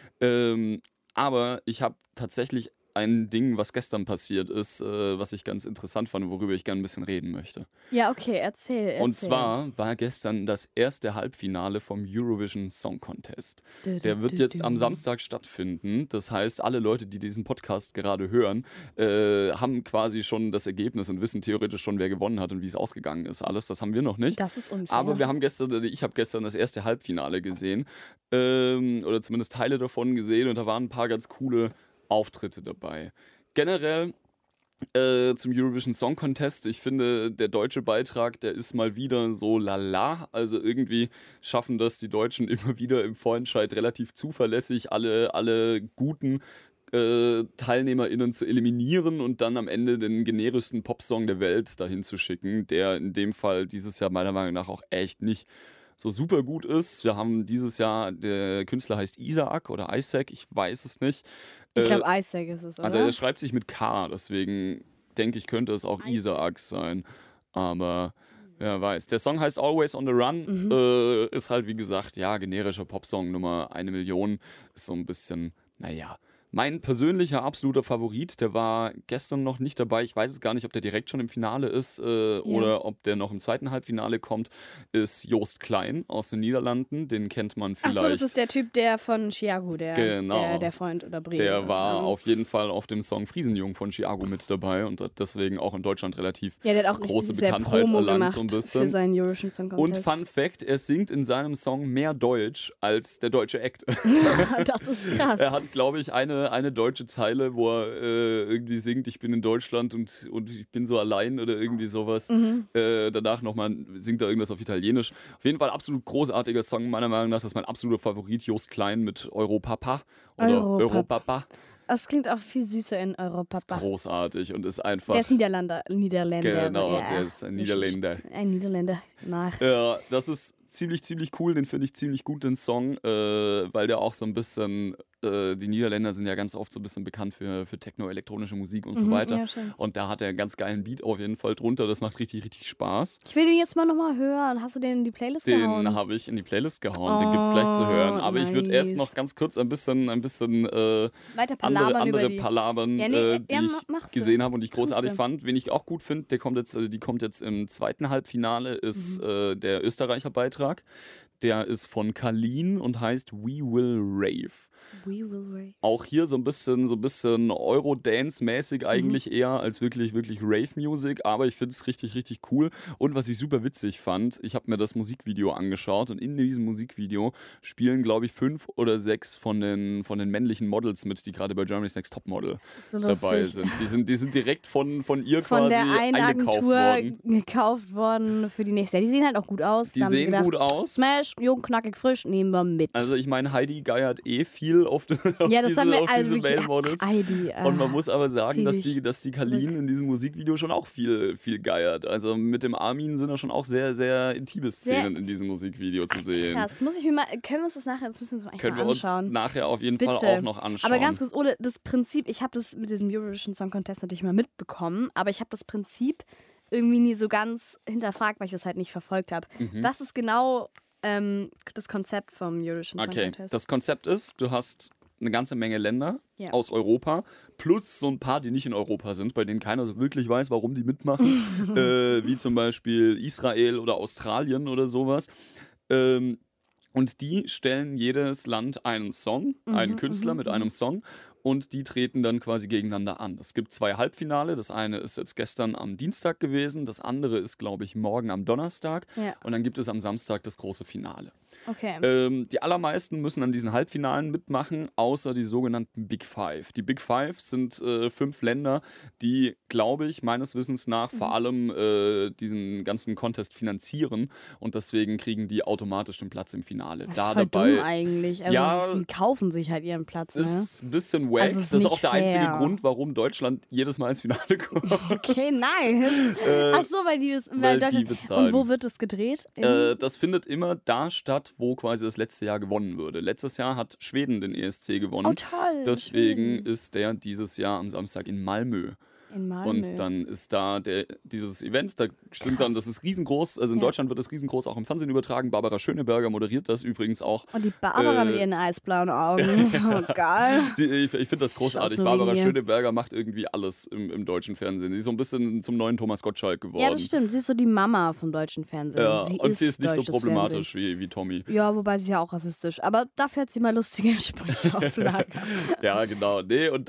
Aber ich habe tatsächlich ein Ding, was gestern passiert ist, was ich ganz interessant fand, worüber ich gerne ein bisschen reden möchte. Ja, okay, erzähl. Und zwar war gestern das erste Halbfinale vom Eurovision Song Contest. Der wird jetzt am Samstag stattfinden. Das heißt, alle Leute, die diesen Podcast gerade hören, haben quasi schon das Ergebnis und wissen theoretisch schon, wer gewonnen hat und wie es ausgegangen ist. Alles, das haben wir noch nicht. Das ist unfair. Aber ich habe gestern das erste Halbfinale gesehen. Oder zumindest Teile davon gesehen. Und da waren ein paar ganz coole Auftritte dabei. Generell zum Eurovision Song Contest, ich finde, der deutsche Beitrag, der ist mal wieder so lala. Also irgendwie schaffen das die Deutschen immer wieder im Vorentscheid relativ zuverlässig, alle guten TeilnehmerInnen zu eliminieren und dann am Ende den generischsten Popsong der Welt dahin zu schicken, der in dem Fall dieses Jahr meiner Meinung nach auch echt nicht so super gut ist. Wir haben dieses Jahr, der Künstler heißt Isaac oder Isaac, ich weiß es nicht. Ich glaube, Isaac ist es, oder? Also er schreibt sich mit K, deswegen denke ich, könnte es auch Isaac sein. Aber wer weiß. Der Song heißt Always on the Run, ist halt wie gesagt, ja, generischer Popsong Nummer 1 Million, ist so ein bisschen, naja. Mein persönlicher absoluter Favorit, der war gestern noch nicht dabei. Ich weiß es gar nicht, ob der direkt schon im Finale ist oder ob der noch im zweiten Halbfinale kommt, ist Joost Klein aus den Niederlanden. Den kennt man vielleicht. Achso, das ist der Typ, der von Chiago, der Freund oder Bre. Der war auf jeden Fall auf dem Song Friesenjung von Chiago mit dabei und hat deswegen auch in Deutschland relativ große Bekanntheit erlangt. So ein bisschen. Für seinen Eurovision Song Contest. Und Fun Fact, er singt in seinem Song mehr Deutsch als der deutsche Act. Das ist krass. Er hat, glaube ich, eine deutsche Zeile, wo er irgendwie singt, ich bin in Deutschland und ich bin so allein oder irgendwie sowas. Danach nochmal singt er irgendwas auf Italienisch. Auf jeden Fall absolut großartiger Song, meiner Meinung nach. Das ist mein absoluter Favorit, Joost Klein mit Europapa oder Europapa. Es klingt auch viel süßer in Europa. Ist großartig und ist einfach... Der ist Niederländer. Genau, ja. der ist ein Niederländer. Ein Niederländer. Nice. Ja, das ist ziemlich cool, den finde ich ziemlich gut, den Song, weil der auch so ein bisschen, die Niederländer sind ja ganz oft so ein bisschen bekannt für Techno, elektronische Musik und so weiter. Ja, schön. Und da hat er einen ganz geilen Beat auf jeden Fall drunter, das macht richtig Spaß. Ich will den jetzt mal nochmal hören. Hast du den in die Playlist gehauen? Den habe ich in die Playlist gehauen, den gibt's gleich zu hören. Aber ich würde erst noch ganz kurz ein bisschen weiter andere Palabern, ja, die ich gesehen habe und die ich großartig fand. Wen ich auch gut finde, die kommt jetzt im zweiten Halbfinale, ist der Österreicher Beitrag. Der ist von Kalin und heißt We Will Rave. We Will Rave. Auch hier so ein bisschen Eurodance-mäßig eigentlich eher als wirklich Rave-Music, aber ich finde es richtig cool. Und was ich super witzig fand, ich habe mir das Musikvideo angeschaut und in diesem Musikvideo spielen, glaube ich, 5 oder 6 von den männlichen Models mit, die gerade bei Germany's Next Topmodel dabei sind. Die sind direkt von ihr von quasi der einen eingekauft Agentur gekauft worden für die nächste. Ja, die sehen halt auch gut aus. Die sehen gut aus. Smash, jung, knackig, frisch, nehmen wir mit. Also ich meine, Heidi geiert viel auf diese Male-Models. Und man muss aber sagen, dass die Kalin in diesem Musikvideo schon auch viel geiert. Also mit dem Armin sind da schon auch sehr intime Szenen in diesem Musikvideo zu sehen. Krass, können wir uns das nachher, das müssen wir uns mal können anschauen. Wir uns nachher auf jeden Fall auch noch anschauen. Aber ganz kurz, Ole, das Prinzip, ich habe das mit diesem Eurovision Song Contest natürlich mal mitbekommen, aber ich habe das Prinzip irgendwie nie so ganz hinterfragt, weil ich das halt nicht verfolgt habe. Was ist genau das Konzept vom Eurovision Song Contest? Das Konzept ist, du hast eine ganze Menge Länder aus Europa, plus so ein paar, die nicht in Europa sind, bei denen keiner so wirklich weiß, warum die mitmachen, wie zum Beispiel Israel oder Australien oder sowas. Und die stellen jedes Land einen Song, einen Künstler mit einem Song. Und die treten dann quasi gegeneinander an. Es gibt 2 Halbfinale. Das eine ist jetzt gestern am Dienstag gewesen. Das andere ist, glaube ich, morgen am Donnerstag. Ja. Und dann gibt es am Samstag das große Finale. Okay. Die allermeisten müssen an diesen Halbfinalen mitmachen, außer die sogenannten Big Five. Die Big Five sind 5 Länder, die, glaube ich, meines Wissens nach vor allem diesen ganzen Contest finanzieren. Und deswegen kriegen die automatisch den Platz im Finale. Das ist voll dumm eigentlich. Also sie kaufen sich halt ihren Platz. Das ist ein bisschen wack. Also das ist auch der einzige Grund, warum Deutschland jedes Mal ins Finale kommt. Okay, nice. Ach so, weil die bezahlen. Und wo wird das gedreht? Das findet immer da statt, wo quasi das letzte Jahr gewonnen wurde. Letztes Jahr hat Schweden den ESC gewonnen. Oh, toll. Deswegen ist der dieses Jahr am Samstag in Malmö. Und dann ist da dieses Event, da stimmt dann, das ist riesengroß, also in Deutschland wird das riesengroß auch im Fernsehen übertragen. Barbara Schöneberger moderiert das übrigens auch. Und die Barbara mit ihren eisblauen Augen, oh, geil. Ich finde das großartig. Barbara Schöneberger macht irgendwie alles im deutschen Fernsehen. Sie ist so ein bisschen zum neuen Thomas Gottschalk geworden. Ja, das stimmt. Sie ist so die Mama vom deutschen Fernsehen. Ja, sie ist nicht so problematisch wie Tommy. Ja, wobei sie ist ja auch rassistisch. Aber dafür hat sie mal lustige Sprüche auf Lager. Ja, genau. Nee, und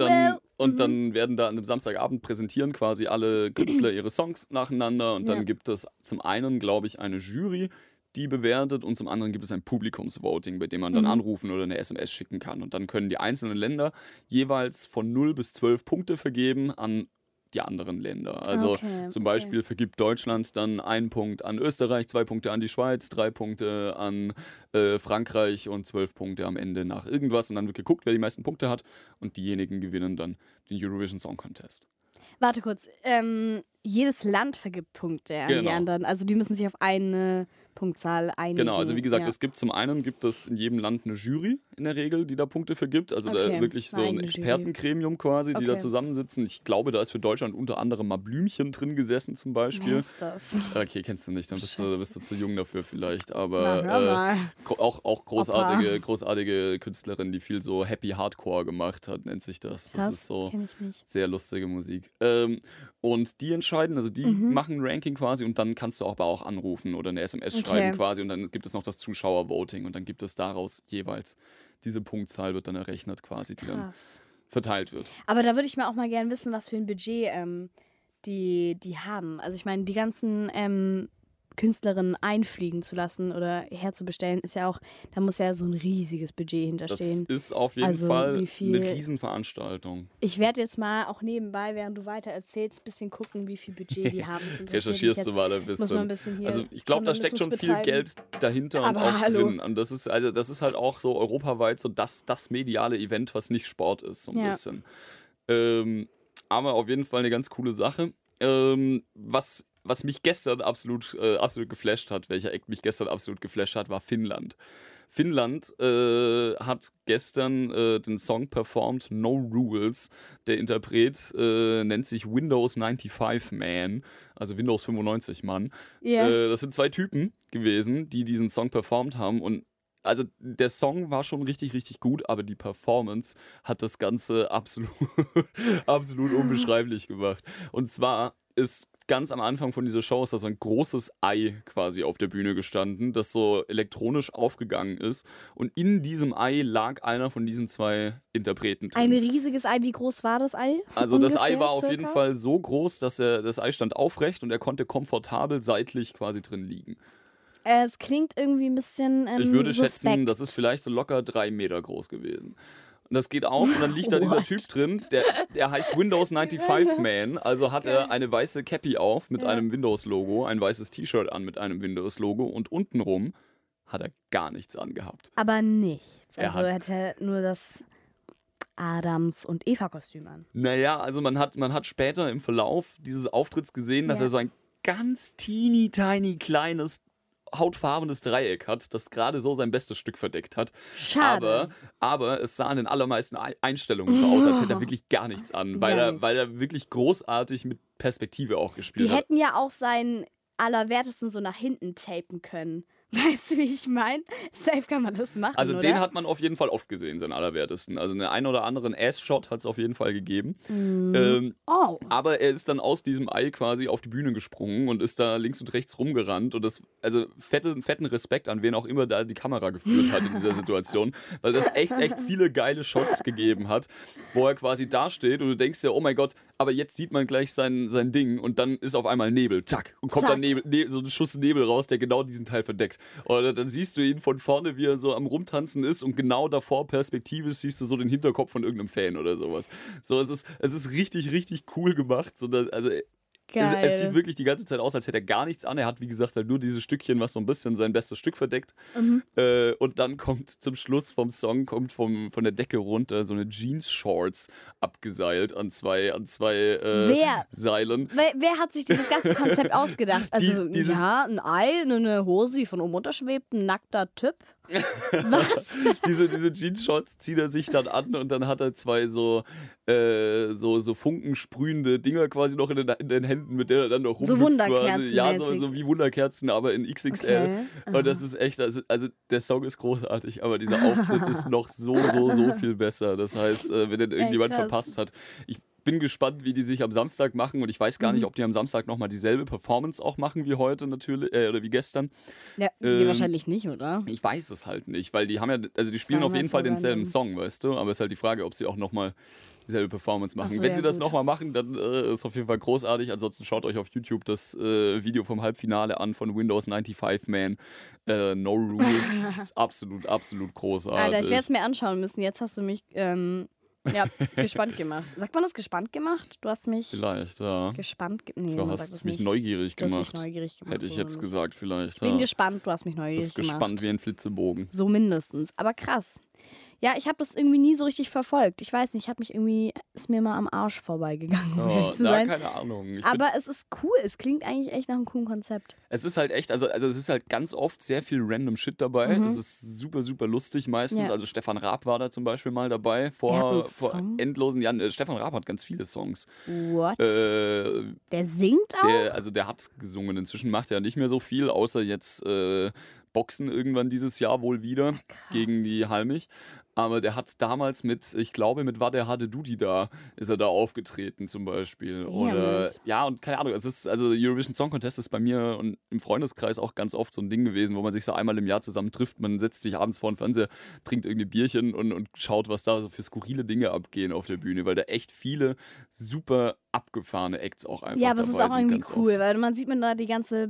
dann werden da an einem Samstagabend präsentieren quasi alle Künstler ihre Songs nacheinander und dann gibt es zum einen, glaube ich, eine Jury, die bewertet und zum anderen gibt es ein Publikumsvoting, bei dem man dann anrufen oder eine SMS schicken kann. Und dann können die einzelnen Länder jeweils von 0 bis 12 Punkte vergeben an die anderen Länder. Also zum Beispiel vergibt Deutschland dann 1 Punkt an Österreich, 2 Punkte an die Schweiz, 3 Punkte an Frankreich und 12 Punkte am Ende nach irgendwas. Und dann wird geguckt, wer die meisten Punkte hat und diejenigen gewinnen dann den Eurovision Song Contest. Warte kurz, jedes Land vergibt Punkte an die anderen. Also die müssen sich auf eine Punktzahl einigen. Genau, also wie gesagt, zum einen gibt es in jedem Land eine Jury in der Regel, die da Punkte vergibt. Also da wirklich so ein Expertengremium quasi, die da zusammensitzen. Ich glaube, da ist für Deutschland unter anderem mal Blümchen drin gesessen zum Beispiel. Wer ist das? Okay, kennst du nicht, dann bist du zu jung dafür vielleicht. Aber auch großartige Künstlerin, die viel so Happy Hardcore gemacht hat, nennt sich das. Das ist so sehr lustige Musik. Und die entscheiden, also die machen ein Ranking quasi und dann kannst du aber auch anrufen oder eine SMS schreiben quasi und dann gibt es noch das Zuschauervoting und dann gibt es daraus jeweils diese Punktzahl wird dann errechnet quasi, die dann verteilt wird. Aber da würde ich mal auch mal gerne wissen, was für ein Budget die haben. Also ich meine, die ganzen Künstlerin einfliegen zu lassen oder herzubestellen, ist ja auch, da muss ja so ein riesiges Budget hinterstehen. Das ist auf jeden Fall eine Riesenveranstaltung. Ich werde jetzt mal auch nebenbei, während du weiter erzählst, ein bisschen gucken, wie viel Budget die haben. Recherchierst du mal ein bisschen. Muss man ein bisschen hier also ich glaube, da steckt schon viel Geld dahinter und auch drin. Und das ist halt auch so europaweit so das mediale Event, was nicht Sport ist, so ein bisschen. Aber auf jeden Fall eine ganz coole Sache. Was mich gestern absolut geflasht hat, welcher Act mich gestern absolut geflasht hat, war Finnland. Finnland hat gestern den Song performt, No Rules. Der Interpret nennt sich Windows 95 Man, also Windows 95 Mann. Yeah. Das sind 2 Typen gewesen, die diesen Song performt haben und also der Song war schon richtig, richtig gut, aber die Performance hat das Ganze absolut unbeschreiblich gemacht. Und zwar ist ganz am Anfang von dieser Show ist da so ein großes Ei quasi auf der Bühne gestanden, das so elektronisch aufgegangen ist. Und in diesem Ei lag einer von diesen 2 Interpreten drin. Ein riesiges Ei, wie groß war das Ei? Also das Ei war auf jeden Fall so groß, dass das Ei stand aufrecht und er konnte komfortabel seitlich quasi drin liegen. Es klingt irgendwie ein bisschen ich würde suspekt. schätzen, das ist vielleicht so locker 3 Meter groß gewesen. Und das geht auf und dann liegt da dieser Typ drin, der heißt Windows 95 Man, also hat er eine weiße Cappy auf mit einem Windows-Logo, ein weißes T-Shirt an mit einem Windows-Logo und untenrum hat er gar nichts angehabt. Aber nichts. Also er hatte nur das Adams- und Eva-Kostüm an. Naja, also man hat später im Verlauf dieses Auftritts gesehen, dass er so ein ganz teeny-tiny kleines hautfarbenes Dreieck hat, das gerade so sein bestes Stück verdeckt hat. Schade. Aber es sah in den allermeisten Einstellungen so aus, als hätte er wirklich gar nichts an, weil er wirklich großartig mit Perspektive auch gespielt hat. Die hätten ja auch seinen Allerwertesten so nach hinten tapen können. Weißt du, wie ich meine? Safe kann man das machen, Also oder? den hat man auf jeden Fall oft gesehen, seinen Allerwertesten. Also einen oder anderen Ass-Shot hat es auf jeden Fall gegeben. Aber er ist dann aus diesem Ei quasi auf die Bühne gesprungen und ist da links und rechts rumgerannt. Und also fetten Respekt an wen auch immer da die Kamera geführt hat in dieser Situation. Weil das echt viele geile Shots gegeben hat, wo er quasi dasteht und du denkst ja, oh mein Gott, aber jetzt sieht man gleich sein Ding und dann ist auf einmal Nebel, zack. Und kommt dann so ein Schuss Nebel raus, der genau diesen Teil verdeckt. Oder dann siehst du ihn von vorne, wie er so am Rumtanzen ist und genau davor perspektivisch siehst du so den Hinterkopf von irgendeinem Fan oder sowas. So, es ist richtig, richtig cool gemacht. So, es sieht wirklich die ganze Zeit aus, als hätte er gar nichts an. Er hat, wie gesagt, halt nur dieses Stückchen, was so ein bisschen sein bestes Stück verdeckt. Und dann kommt zum Schluss vom Song, von der Decke runter so eine Jeans-Shorts abgeseilt an zwei Seilen. Wer hat sich dieses ganze Konzept ausgedacht? Also, ein Ei, eine Hose, die von oben runterschwebt, ein nackter Typ. Was? diese Jeans-Shorts zieht er sich dann an und dann hat er 2 so funkensprühende Dinger quasi noch in den Händen, mit der er dann noch rumhüpft. So Wunderkerzen. Ja, so wie Wunderkerzen, aber in XXL. Okay. Und das ist echt, also der Song ist großartig, aber dieser Auftritt ist noch so viel besser. Das heißt, wenn den irgendjemand verpasst hat, ich bin gespannt, wie die sich am Samstag machen und ich weiß gar nicht, ob die am Samstag nochmal dieselbe Performance auch machen wie heute natürlich, oder wie gestern. Ja, die wahrscheinlich nicht, oder? Ich weiß es halt nicht, weil die haben ja, also die spielen auf jeden Fall denselben Song, weißt du, aber es ist halt die Frage, ob sie auch nochmal dieselbe Performance machen. Wenn sie das nochmal machen, dann ist auf jeden Fall großartig. Ansonsten schaut euch auf YouTube das Video vom Halbfinale an von Windows 95 Man. No Rules. Ist absolut großartig. Alter, ich werde es mir anschauen müssen. Jetzt hast du mich gespannt gemacht. Sagt man das gespannt gemacht? Du hast mich vielleicht, ja. Gespannt du hast mich neugierig gemacht. Hätte ich jetzt gesagt, vielleicht. Ich bin gespannt, du hast mich neugierig gemacht. Du bist gespannt wie ein Flitzebogen. So mindestens. Aber krass. Ja, ich habe das irgendwie nie so richtig verfolgt. Ich weiß nicht, ist mir mal am Arsch vorbeigegangen, um ehrlich zu sein. Keine Ahnung. Aber es ist cool. Es klingt eigentlich echt nach einem coolen Konzept. Es ist halt echt, also es ist halt ganz oft sehr viel random Shit dabei. Es ist super lustig meistens. Ja. Also Stefan Raab war da zum Beispiel mal dabei. Vor endlosen Jahren. Stefan Raab hat ganz viele Songs. What? Der singt auch? Der hat gesungen. Inzwischen macht er nicht mehr so viel, außer jetzt Boxen irgendwann dieses Jahr wohl wieder gegen die Halmich. Aber der hat damals mit War der Hade Dudi da, ist er da aufgetreten zum Beispiel. Oder und keine Ahnung, also Eurovision Song Contest ist bei mir und im Freundeskreis auch ganz oft so ein Ding gewesen, wo man sich so einmal im Jahr zusammen trifft. Man setzt sich abends vor den Fernseher, trinkt irgendwie Bierchen und schaut, was da so für skurrile Dinge abgehen auf der Bühne, weil da echt viele super abgefahrene Acts auch einfach dabei sind. Ja, aber es ist auch irgendwie cool, weil man sieht da die ganze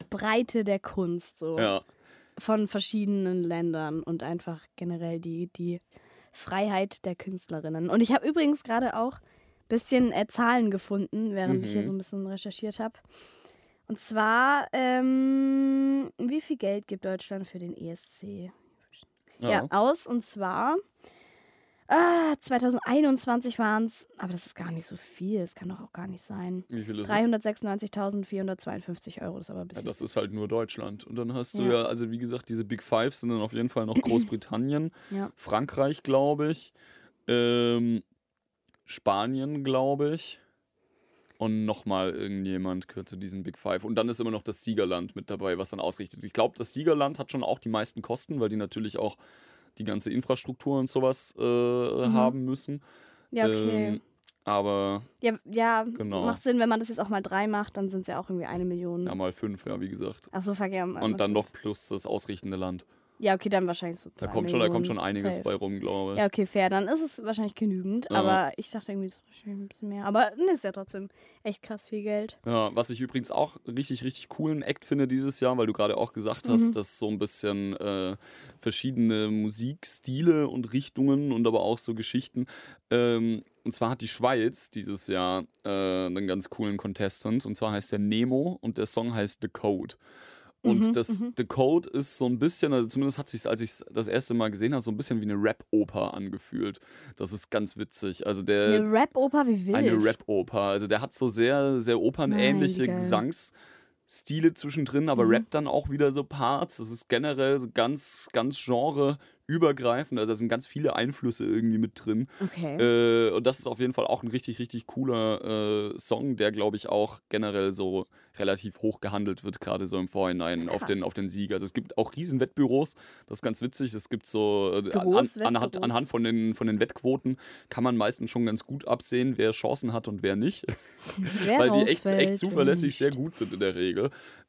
Breite der Kunst so. Ja. Von verschiedenen Ländern und einfach generell die Freiheit der Künstlerinnen. Und ich habe übrigens gerade auch ein bisschen Zahlen gefunden, während ich hier so ein bisschen recherchiert habe. Und zwar, wie viel Geld gibt Deutschland für den ESC? Ja, aus. Und zwar 2021 waren es, aber das ist gar nicht so viel, das kann doch auch gar nicht sein. Wie viel ist 396.452 Euro, das ist aber ein bisschen. Ja, das ist halt nur Deutschland. Und dann hast du also wie gesagt, diese Big Five sind dann auf jeden Fall noch Großbritannien, Frankreich, glaube ich, Spanien, glaube ich. Und nochmal irgendjemand gehört zu diesen Big Five. Und dann ist immer noch das Siegerland mit dabei, was dann ausrichtet. Ich glaube, das Siegerland hat schon auch die meisten Kosten, weil die natürlich auch die ganze Infrastruktur und sowas haben müssen. Ja, okay. Aber ja, genau. Macht Sinn, wenn man das jetzt auch mal 3 macht, dann sind es ja auch irgendwie 1 Million. Ja, mal 5, ja, wie gesagt. Achso, verkehr. Und dann noch plus das ausrichtende Land. Ja, okay, dann wahrscheinlich so 2 Da kommt schon einiges bei rum, glaube ich. Ja, okay, fair. Dann ist es wahrscheinlich genügend. Ja. Aber ich dachte irgendwie so ein bisschen mehr. Aber ist ja trotzdem echt krass viel Geld. Ja, was ich übrigens auch richtig, richtig coolen Act finde dieses Jahr, weil du gerade auch gesagt hast, dass so ein bisschen verschiedene Musikstile und Richtungen und aber auch so Geschichten. Und zwar hat die Schweiz dieses Jahr einen ganz coolen Contestant. Und zwar heißt der Nemo und der Song heißt The Code. Und The Code ist so ein bisschen, also zumindest hat sich, als ich es das erste Mal gesehen habe, so ein bisschen wie eine Rap-Oper angefühlt. Das ist ganz witzig. Also eine Rap-Oper, wie wild. Eine Rap-Oper. Also der hat so sehr, sehr opernähnliche Gesangsstile zwischendrin, aber rappt dann auch wieder so Parts. Das ist generell so ganz, ganz genreübergreifend. Also da sind ganz viele Einflüsse irgendwie mit drin. Okay. Und das ist auf jeden Fall auch ein richtig, richtig cooler Song, der, glaube ich, auch generell so relativ hoch gehandelt wird, gerade so im Vorhinein auf den Sieg. Also es gibt auch riesen Wettbüros, das ist ganz witzig. Es gibt so anhand von den Wettquoten kann man meistens schon ganz gut absehen, wer Chancen hat und wer nicht. Weil die echt zuverlässig sehr gut sind in der Regel.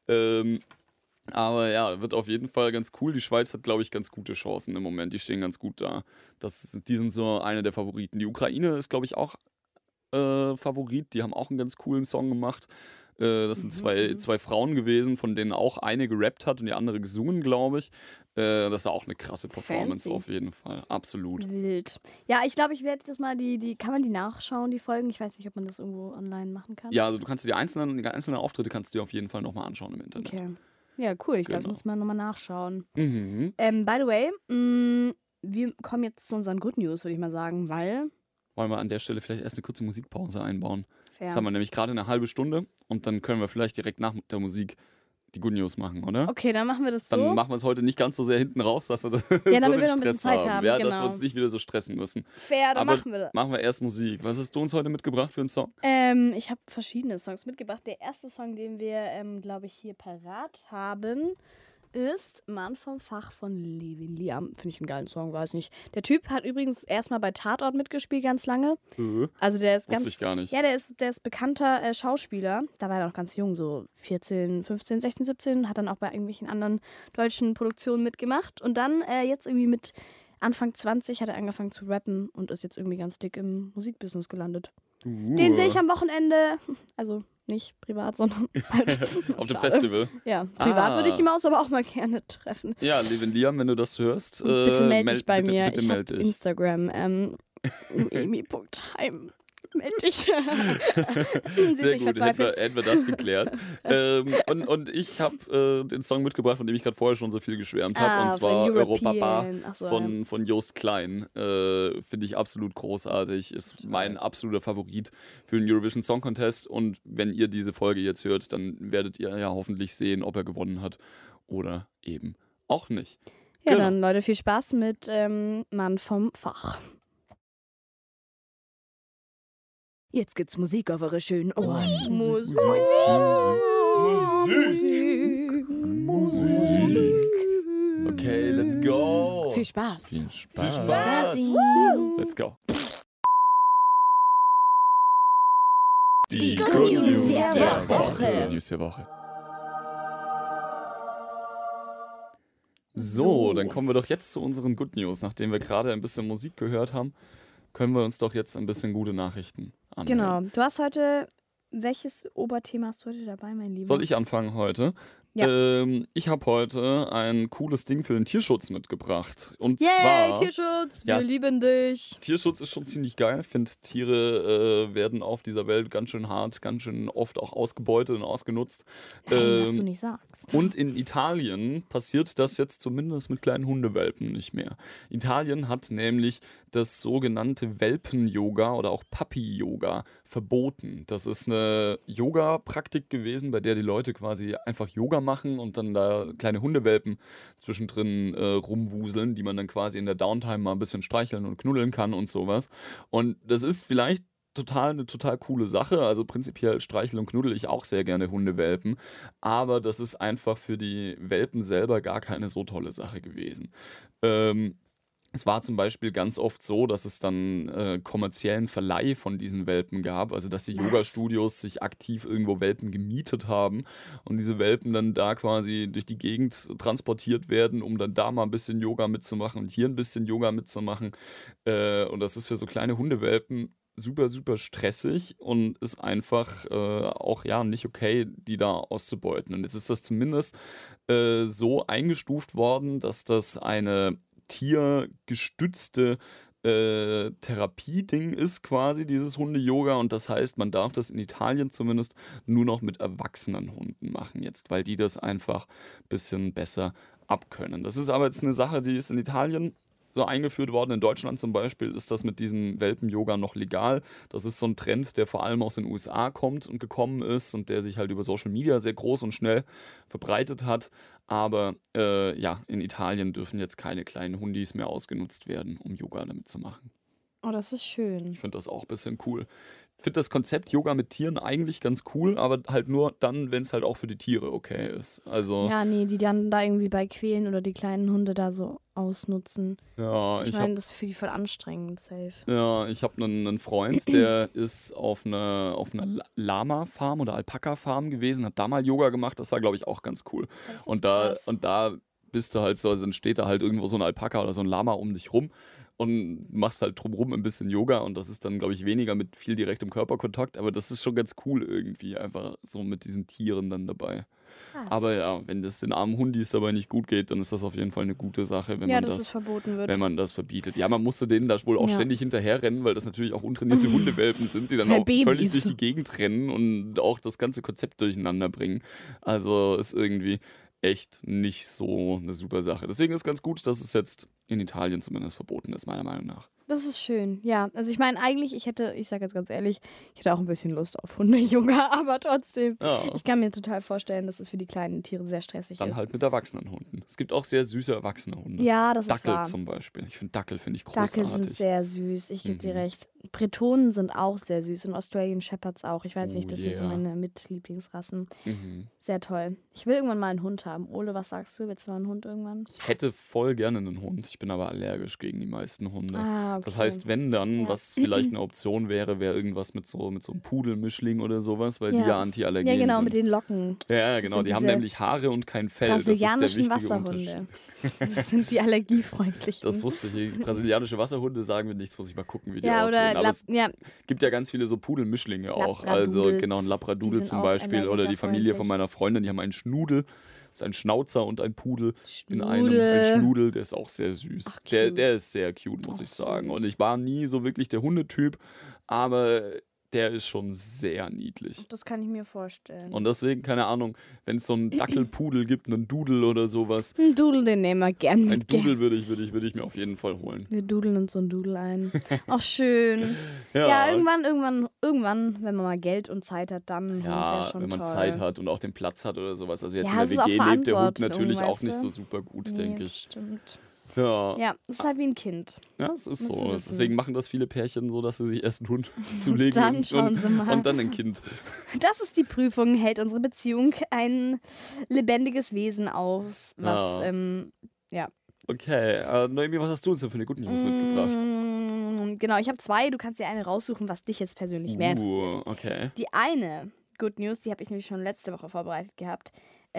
Aber ja, wird auf jeden Fall ganz cool. Die Schweiz hat, glaube ich, ganz gute Chancen im Moment. Die stehen ganz gut da. Die sind so eine der Favoriten. Die Ukraine ist, glaube ich, auch Favorit. Die haben auch einen ganz coolen Song gemacht. Das sind zwei Frauen gewesen, von denen auch eine gerappt hat und die andere gesungen, glaube ich. Das ist auch eine krasse Performance auf jeden Fall. Absolut. Wild. Ja, ich glaube, ich werde das mal kann man die nachschauen, die Folgen? Ich weiß nicht, ob man das irgendwo online machen kann. Ja, also du kannst die einzelnen Auftritte kannst du dir auf jeden Fall nochmal anschauen im Internet. Okay. Ja, cool. Ich glaube, ich muss mal nochmal nachschauen. Mhm. By the way, wir kommen jetzt zu unseren Good News, würde ich mal sagen, weil... Wollen wir an der Stelle vielleicht erst eine kurze Musikpause einbauen? Fair. Jetzt haben wir nämlich gerade eine halbe Stunde und dann können wir vielleicht direkt nach der Musik die Good News machen, oder? Okay, dann machen wir das so. Dann machen wir es heute nicht ganz so sehr hinten raus, dass wir das damit wir noch ein bisschen Zeit haben. Ja, genau. Dass wir uns nicht wieder so stressen müssen. Fair, dann Aber machen wir das. Machen wir erst Musik. Was hast du uns heute mitgebracht für einen Song? Ich habe verschiedene Songs mitgebracht. Der erste Song, den wir, glaube ich, hier parat haben, ist Mann vom Fach von Levin Liam. Finde ich einen geilen Song, weiß nicht. Der Typ hat übrigens erstmal bei Tatort mitgespielt, ganz lange. Also der ist Wusste ich gar nicht. Ja, der ist bekannter Schauspieler. Da war er noch ganz jung, so 14, 15, 16, 17. Hat dann auch bei irgendwelchen anderen deutschen Produktionen mitgemacht. Und dann jetzt irgendwie mit Anfang 20 hat er angefangen zu rappen und ist jetzt irgendwie ganz dick im Musikbusiness gelandet. Den sehe ich am Wochenende, also nicht privat, sondern halt auf dem Festival. Ja, privat würde ich die Maus aber auch mal gerne treffen. Ja, Levin Liam, wenn du das hörst, bitte melde dich bei mir. Bitte ich melde habe dich. Instagram, amy.heim. Meld dich. Sehr gut, hätten wir das geklärt. Und ich habe den Song mitgebracht, von dem ich gerade vorher schon so viel geschwärmt habe. Und zwar Europapa von Joost Klein. Finde ich absolut großartig. Ist mein absoluter Favorit für den Eurovision Song Contest. Und wenn ihr diese Folge jetzt hört, dann werdet ihr ja hoffentlich sehen, ob er gewonnen hat oder eben auch nicht. Ja, genau. Dann Leute, viel Spaß mit Mann vom Fach. Jetzt gibt's Musik auf eure schönen Ohren. Musik. Okay, let's go. Viel Spaß. Viel Spaß. Let's go. Die Good News der Woche. So, dann kommen wir doch jetzt zu unseren Good News. Nachdem wir gerade ein bisschen Musik gehört haben, können wir uns doch jetzt ein bisschen gute Nachrichten anhören. Genau. Du hast heute, welches Oberthema hast du heute dabei, mein Lieber? Soll ich anfangen heute? Ja. Ich habe heute ein cooles Ding für den Tierschutz mitgebracht. Und Yay, zwar, Tierschutz, wir Ja. lieben dich. Tierschutz ist schon ziemlich geil. Ich finde, Tiere werden auf dieser Welt ganz schön hart, ganz schön oft auch ausgebeutet und ausgenutzt. Nein, was du Ähm, nicht sagst. Und in Italien passiert das jetzt zumindest mit kleinen Hundewelpen nicht mehr. Italien hat nämlich das sogenannte Welpen-Yoga oder auch Puppy-Yoga verboten. Das ist eine Yoga-Praktik gewesen, bei der die Leute quasi einfach Yoga machen und dann da kleine Hundewelpen zwischendrin rumwuseln, die man dann quasi in der Downtime mal ein bisschen streicheln und knuddeln kann und sowas. Und das ist vielleicht eine total coole Sache. Also prinzipiell streichle und knuddel ich auch sehr gerne Hundewelpen. Aber das ist einfach für die Welpen selber gar keine so tolle Sache gewesen. Es war zum Beispiel ganz oft so, dass es dann kommerziellen Verleih von diesen Welpen gab. Also dass die Yoga-Studios sich aktiv irgendwo Welpen gemietet haben und diese Welpen dann da quasi durch die Gegend transportiert werden, um dann da mal ein bisschen Yoga mitzumachen und hier ein bisschen Yoga mitzumachen. Und das ist für so kleine Hundewelpen super, super stressig und ist einfach auch ja nicht okay, die da auszubeuten. Und jetzt ist das zumindest so eingestuft worden, dass das eine tiergestützte Therapieding ist quasi, dieses Hunde-Yoga. Und das heißt, man darf das in Italien zumindest nur noch mit erwachsenen Hunden machen jetzt, weil die das einfach ein bisschen besser abkönnen. Das ist aber jetzt eine Sache, die ist in Italien so eingeführt worden. In Deutschland zum Beispiel ist das mit diesem Welpen-Yoga noch legal. Das ist so ein Trend, der vor allem aus den USA kommt und gekommen ist und der sich halt über Social Media sehr groß und schnell verbreitet hat. Aber ja, in Italien dürfen jetzt keine kleinen Hundis mehr ausgenutzt werden, um Yoga damit zu machen. Oh, das ist schön. Ich finde das auch ein bisschen cool. Ich finde das Konzept Yoga mit Tieren eigentlich ganz cool, aber halt nur dann, wenn es halt auch für die Tiere okay ist. Also Ja, nee, die dann da irgendwie bei quälen oder die kleinen Hunde da so ausnutzen. ja, Ich meine, das ist für die voll anstrengend, safe. Ich habe einen Freund, der ist auf einer Lama-Farm oder Alpaka-Farm gewesen, hat da mal Yoga gemacht, das war, glaube ich, auch ganz cool. Krass. Und da bist du halt so, also dann steht da halt irgendwo so ein Alpaka oder so ein Lama um dich rum und machst halt drumrum ein bisschen Yoga und das ist dann, glaube ich, weniger mit viel direktem Körperkontakt, aber das ist schon ganz cool irgendwie, einfach so mit diesen Tieren dann dabei. Krass. Aber ja, wenn das den armen Hundis dabei nicht gut geht, dann ist das auf jeden Fall eine gute Sache, wenn Ja, man dass es verboten wird. wenn man das verbietet. Ja, man musste denen da wohl auch Ja. ständig hinterherrennen, weil das natürlich auch untrainierte Hundewelpen sind, die dann Weil auch völlig Babys. durch die Gegend rennen und auch das ganze Konzept durcheinander bringen. Also ist irgendwie echt nicht so eine super Sache. Deswegen ist ganz gut, dass es jetzt in Italien zumindest verboten ist, meiner Meinung nach. Das ist schön, ja. Also ich meine, eigentlich, ich sage jetzt ganz ehrlich, ich hätte auch ein bisschen Lust auf Hunde-Yoga, aber trotzdem. Ja. Ich kann mir total vorstellen, dass es für die kleinen Tiere sehr stressig Dann ist. halt mit erwachsenen Hunden. Es gibt auch sehr süße erwachsene Hunde. Ja, das ist Dackel wahr. zum Beispiel. Ich finde Dackel finde ich Dackel großartig. sind sehr süß, ich gebe dir Mhm. recht. Bretonen sind auch sehr süß und Australian Shepherds auch. Ich weiß nicht, Oh das sind so yeah. meine Mitlieblingsrassen. Mhm. Sehr toll. Ich will irgendwann mal einen Hund haben. Ole, was sagst du? Willst du mal einen Hund irgendwann? Ich hätte voll gerne einen Hund. Ich bin aber allergisch gegen die meisten Hunde. Ah, okay. Das heißt, wenn dann, Ja. was vielleicht eine Option wäre, wäre irgendwas mit so einem Pudelmischling oder sowas, weil die Ja. ja Antiallergen Ja, genau, sind. mit den Locken. Ja, genau. sind Die haben diese nämlich Haare und kein Fell. Das ist der Brasilianischen wichtige Unterschied. Wasserhunde. Das sind die allergiefreundlichen. Das wusste ich. Die brasilianische Wasserhunde sagen mir nichts, muss ich mal gucken, wie die ja, aussehen. oder Aber es ja, gibt ja ganz viele so Pudelmischlinge auch. Also Labradoodles. genau, ein Labradoodle Die sind zum auch Beispiel. Oder die Familie von allergierfreundlich. meiner Freundin, die haben einen Schnudel. Das ist ein Schnauzer und ein Pudel in einem. Schnudel. Ein Schnudel, der ist auch sehr süß. Ach, Der, cute. der ist sehr cute, muss Ach, ich sagen. süß. Und ich war nie so wirklich der Hundetyp, aber der ist schon sehr niedlich. Das kann ich mir vorstellen. Und deswegen, keine Ahnung, wenn es so einen Dackelpudel gibt, einen Dudel oder sowas, Ein Dudel, den nehmen wir gern ein mit. gell? Dudel würde ich mir auf jeden Fall holen. Wir dudeln uns so einen Dudel ein. Ach, schön. Ja, irgendwann, wenn man mal Geld und Zeit hat, dann ein Hund Ja, wäre schon wenn man toll. Zeit hat und auch den Platz hat oder sowas. Also jetzt Ja, in es ist der auch WG lebt der Hund Verantwortung, natürlich auch weißt nicht du? so super gut, Nee, denke das ich. stimmt. Ja. Ja, es ist halt wie ein Kind. Ja, es ist Musst du so. wissen. Deswegen machen das viele Pärchen so, dass sie sich erst einen Hund zulegen dann schauen sie mal. und dann ein Kind. Das ist die Prüfung. Hält unsere Beziehung ein lebendiges Wesen aus? Was, ja. Okay, Noemi, was hast du uns denn für eine Good News mitgebracht? Genau, ich habe zwei. Du kannst dir eine raussuchen, was dich jetzt persönlich mehr interessiert. Okay. Die eine Good News, die habe ich nämlich schon letzte Woche vorbereitet gehabt.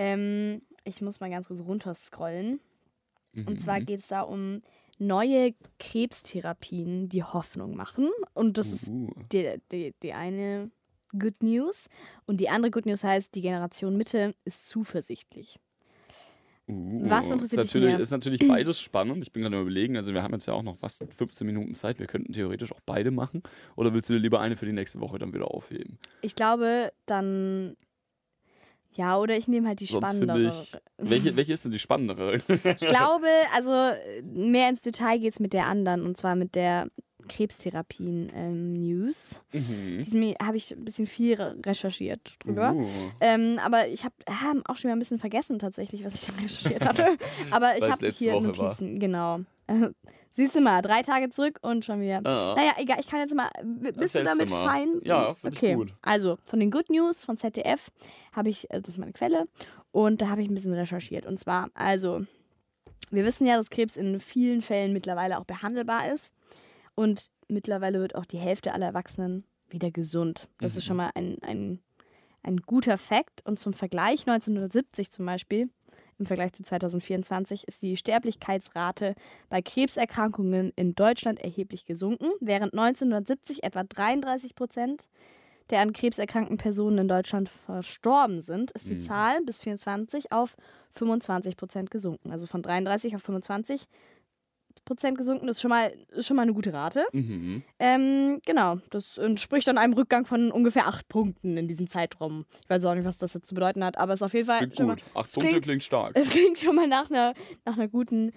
Ich muss mal ganz kurz runterscrollen. Und zwar geht es da um neue Krebstherapien, die Hoffnung machen. Und das ist die eine Good News. Und die andere Good News heißt, die Generation Mitte ist zuversichtlich. Was interessiert dich mehr? Ist natürlich beides spannend. Ich bin gerade am Überlegen, also wir haben jetzt ja auch noch 15 Minuten Zeit. Wir könnten theoretisch auch beide machen. Oder willst du dir lieber eine für die nächste Woche dann wieder aufheben? Ich glaube, dann... Ja, oder ich nehme halt die Sonst spannendere. Welche ist denn die spannendere? Ich glaube, also mehr ins Detail geht's mit der anderen, und zwar mit der Krebstherapien-News. Habe ich ein bisschen viel recherchiert drüber. Aber ich habe auch schon wieder ein bisschen vergessen tatsächlich, was ich dann recherchiert hatte. Aber ich habe hier Woche Notizen, war. Genau. Siehst du mal, 3 Tage zurück und schon wieder. Naja, egal, ich kann jetzt mal. Bist du damit fein? Ja, finde ich gut. Also, von den Good News von ZDF habe ich, das ist meine Quelle, und da habe ich ein bisschen recherchiert. Und zwar, also, wir wissen ja, dass Krebs in vielen Fällen mittlerweile auch behandelbar ist. Und mittlerweile wird auch die Hälfte aller Erwachsenen wieder gesund. Das ist schon mal ein guter Fakt. Und zum Vergleich, 1970 zum Beispiel, im Vergleich zu 2024 ist die Sterblichkeitsrate bei Krebserkrankungen in Deutschland erheblich gesunken. Während 1970 etwa 33% der an Krebs erkrankten Personen in Deutschland verstorben sind, ist die Zahl bis 2024 auf 25% gesunken. Also von 33 auf 25% gesunken, ist schon mal eine gute Rate. Genau, das entspricht dann einem Rückgang von ungefähr 8 Punkten in diesem Zeitraum. Ich weiß auch nicht, was das jetzt zu bedeuten hat, aber es ist auf jeden Fall klingt gut. 8 Punkte klingt stark. Es klingt schon mal nach einer guten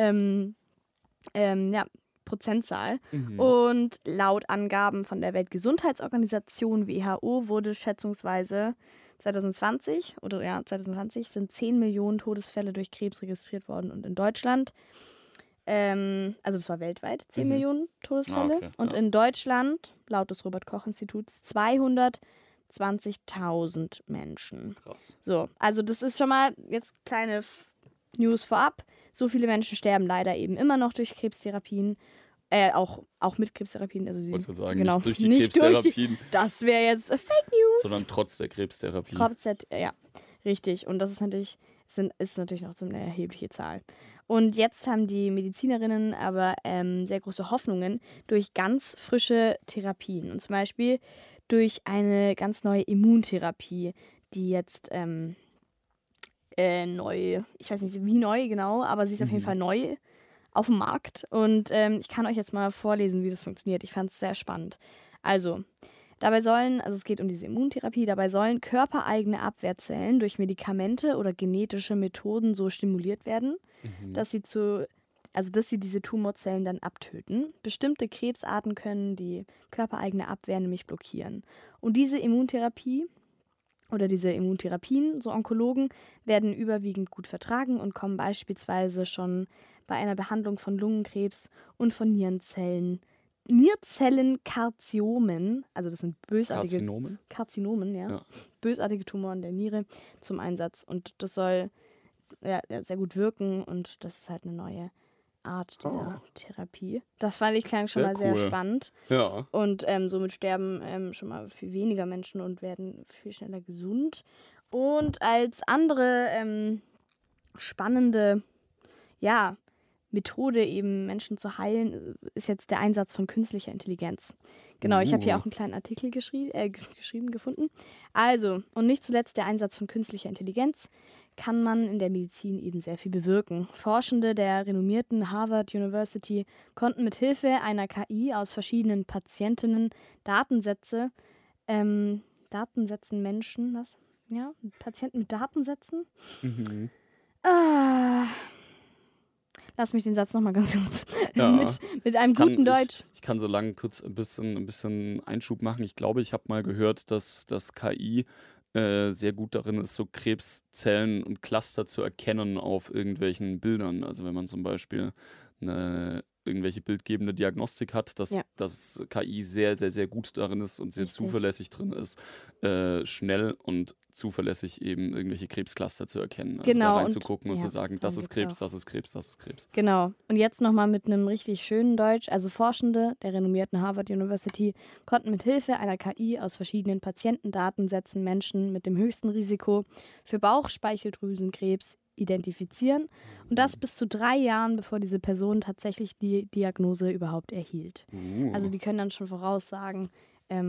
Prozentzahl. Und laut Angaben von der Weltgesundheitsorganisation WHO wurde schätzungsweise 2020 sind 10 Millionen Todesfälle durch Krebs registriert worden, und in Deutschland also das war weltweit 10 Millionen Todesfälle. Okay, und in Deutschland, laut des Robert-Koch-Instituts, 220.000 Menschen. Krass. So, also das ist schon mal jetzt kleine News vorab. So viele Menschen sterben leider eben immer noch durch Krebstherapien. Auch mit Krebstherapien. Also ich wollte sagen, genau, nicht durch die Krebstherapien. Das wäre jetzt Fake News. Sondern trotz der Krebstherapie. Ja, richtig. Und das ist natürlich noch so eine erhebliche Zahl. Und jetzt haben die Medizinerinnen aber sehr große Hoffnungen durch ganz frische Therapien. Und zum Beispiel durch eine ganz neue Immuntherapie, die jetzt neu, ich weiß nicht wie neu genau, aber sie ist auf jeden Fall neu auf dem Markt. Und ich kann euch jetzt mal vorlesen, wie das funktioniert. Ich fand es sehr spannend. Also, es geht um diese Immuntherapie, dabei sollen körpereigene Abwehrzellen durch Medikamente oder genetische Methoden so stimuliert werden, dass sie diese Tumorzellen dann abtöten. Bestimmte Krebsarten können die körpereigene Abwehr nämlich blockieren. Und diese Immuntherapien, so Onkologen, werden überwiegend gut vertragen und kommen beispielsweise schon bei einer Behandlung von Lungenkrebs und von Nierzellenkarziomen, also das sind bösartige Karzinomen, ja. Bösartige Tumoren der Niere, zum Einsatz. Und das soll sehr gut wirken, und das ist halt eine neue Art dieser Therapie. Das fand ich klang schon mal sehr spannend. Ja. Und somit sterben schon mal viel weniger Menschen und werden viel schneller gesund. Und als andere spannende, Methode, eben Menschen zu heilen, ist jetzt der Einsatz von künstlicher Intelligenz. Genau, ich habe hier auch einen kleinen Artikel gefunden. Also, und nicht zuletzt der Einsatz von künstlicher Intelligenz kann man in der Medizin eben sehr viel bewirken. Forschende der renommierten Harvard University konnten mit Hilfe einer KI aus verschiedenen Patienten Patienten mit Datensätzen. Lass mich den Satz nochmal ganz kurz mit einem guten Deutsch. Ich kann so lange kurz ein bisschen Einschub machen. Ich glaube, ich habe mal gehört, dass das KI sehr gut darin ist, so Krebszellen und Cluster zu erkennen auf irgendwelchen Bildern. Also wenn man zum Beispiel irgendwelche bildgebende Diagnostik hat, dass das KI sehr, sehr, sehr gut darin ist und sehr zuverlässig drin ist, schnell und zuverlässig eben irgendwelche Krebscluster zu erkennen. Also da reinzugucken und zu sagen, das ist Krebs, das ist Krebs, das ist Krebs. Genau. Und jetzt nochmal mit einem richtig schönen Deutsch. Also Forschende der renommierten Harvard University konnten mit Hilfe einer KI aus verschiedenen Patientendatensätzen Menschen mit dem höchsten Risiko für Bauchspeicheldrüsenkrebs identifizieren, und das bis zu 3 Jahren, bevor diese Person tatsächlich die Diagnose überhaupt erhielt. Also die können dann schon voraussagen,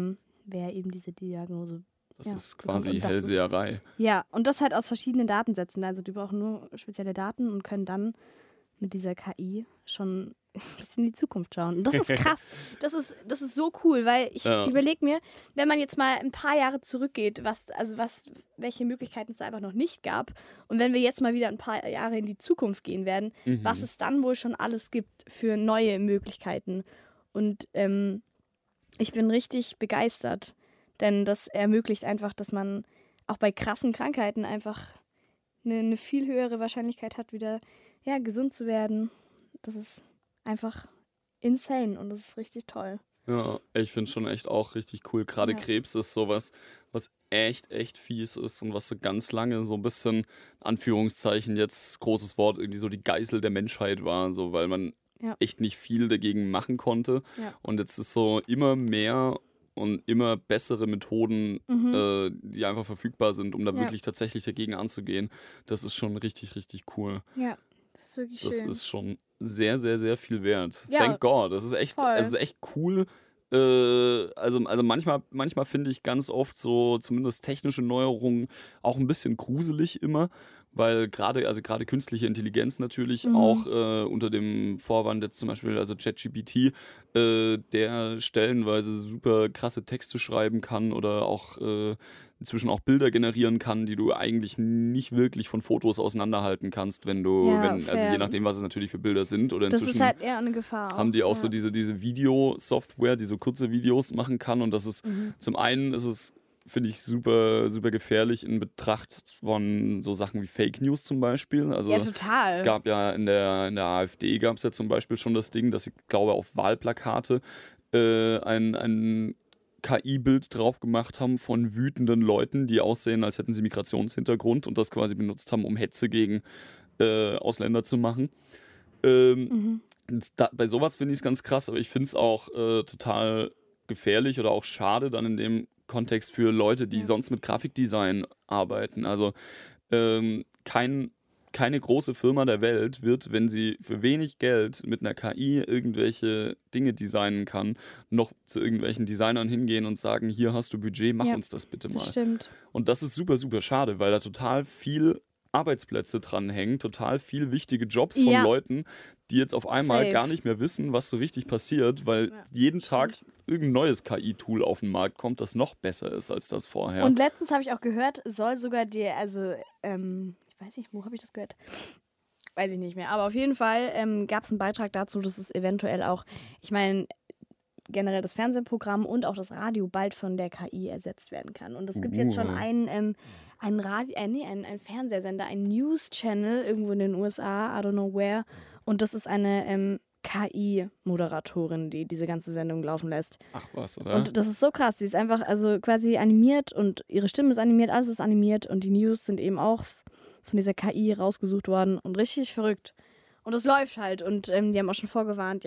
wer eben diese Diagnose Das ist bekommt. quasi Und das Hellseherei. Ja, und das halt aus verschiedenen Datensätzen. Also die brauchen nur spezielle Daten und können dann mit dieser KI schon ein bisschen in die Zukunft schauen. Und das ist krass. Das ist so cool, weil ich überlege mir, wenn man jetzt mal ein paar Jahre zurückgeht, welche Möglichkeiten es da einfach noch nicht gab, und wenn wir jetzt mal wieder ein paar Jahre in die Zukunft gehen werden, was es dann wohl schon alles gibt für neue Möglichkeiten. Und ich bin richtig begeistert, denn das ermöglicht einfach, dass man auch bei krassen Krankheiten einfach eine viel höhere Wahrscheinlichkeit hat, wieder gesund zu werden. Das ist einfach insane und das ist richtig toll. Ja, ich finde schon echt auch richtig cool. Gerade Krebs ist sowas, was echt fies ist und was so ganz lange so ein bisschen, Anführungszeichen, jetzt großes Wort, irgendwie so die Geißel der Menschheit war, so, weil man echt nicht viel dagegen machen konnte. Ja. Und jetzt ist so immer mehr und immer bessere Methoden, die einfach verfügbar sind, um da wirklich tatsächlich dagegen anzugehen. Das ist schon richtig cool. Ja, das ist wirklich schön. Das ist schon sehr viel wert. Ja, Thank God. Das ist echt, es ist echt cool. Also manchmal finde ich ganz oft so zumindest technische Neuerungen auch ein bisschen gruselig immer, weil gerade künstliche Intelligenz natürlich auch unter dem Vorwand jetzt zum Beispiel, also ChatGPT, der stellenweise super krasse Texte schreiben kann oder auch inzwischen auch Bilder generieren kann, die du eigentlich nicht wirklich von Fotos auseinanderhalten kannst, wenn du, also je nachdem, was es natürlich für Bilder sind. Oder inzwischen das ist halt eher eine Gefahr. Haben die auch so diese Videosoftware, die so kurze Videos machen kann. Und das ist zum einen ist es, finde ich, super gefährlich in Betracht von so Sachen wie Fake News zum Beispiel. Also ja, total. Es gab ja in der AfD gab es ja zum Beispiel schon das Ding, dass ich glaube auf Wahlplakate ein KI-Bild drauf gemacht haben von wütenden Leuten, die aussehen, als hätten sie Migrationshintergrund und das quasi benutzt haben, um Hetze gegen Ausländer zu machen. Bei sowas finde ich es ganz krass, aber ich finde es auch total gefährlich oder auch schade dann in dem Kontext für Leute, die sonst mit Grafikdesign arbeiten. Also keine große Firma der Welt wird, wenn sie für wenig Geld mit einer KI irgendwelche Dinge designen kann, noch zu irgendwelchen Designern hingehen und sagen, hier hast du Budget, mach uns das bitte mal. Das stimmt. Und das ist super schade, weil da total viel Arbeitsplätze dranhängen, total viel wichtige Jobs von Leuten, die jetzt auf einmal gar nicht mehr wissen, was so richtig passiert, weil jeden Tag irgendein neues KI-Tool auf den Markt kommt, das noch besser ist als das vorher. Und letztens habe ich auch gehört, soll sogar ich weiß nicht, wo habe ich das gehört? Weiß ich nicht mehr. Aber auf jeden Fall gab es einen Beitrag dazu, dass es eventuell auch, ich meine, generell das Fernsehprogramm und auch das Radio bald von der KI ersetzt werden kann. Und es gibt jetzt schon einen Fernsehsender, einen News-Channel irgendwo in den USA, I don't know where. Und das ist eine KI-Moderatorin, die diese ganze Sendung laufen lässt. Ach was, oder? Und das ist so krass. Sie ist einfach also quasi animiert und ihre Stimme ist animiert, alles ist animiert und die News sind eben auch von dieser KI rausgesucht worden und richtig verrückt. Und es läuft halt und die haben auch schon vorgewarnt,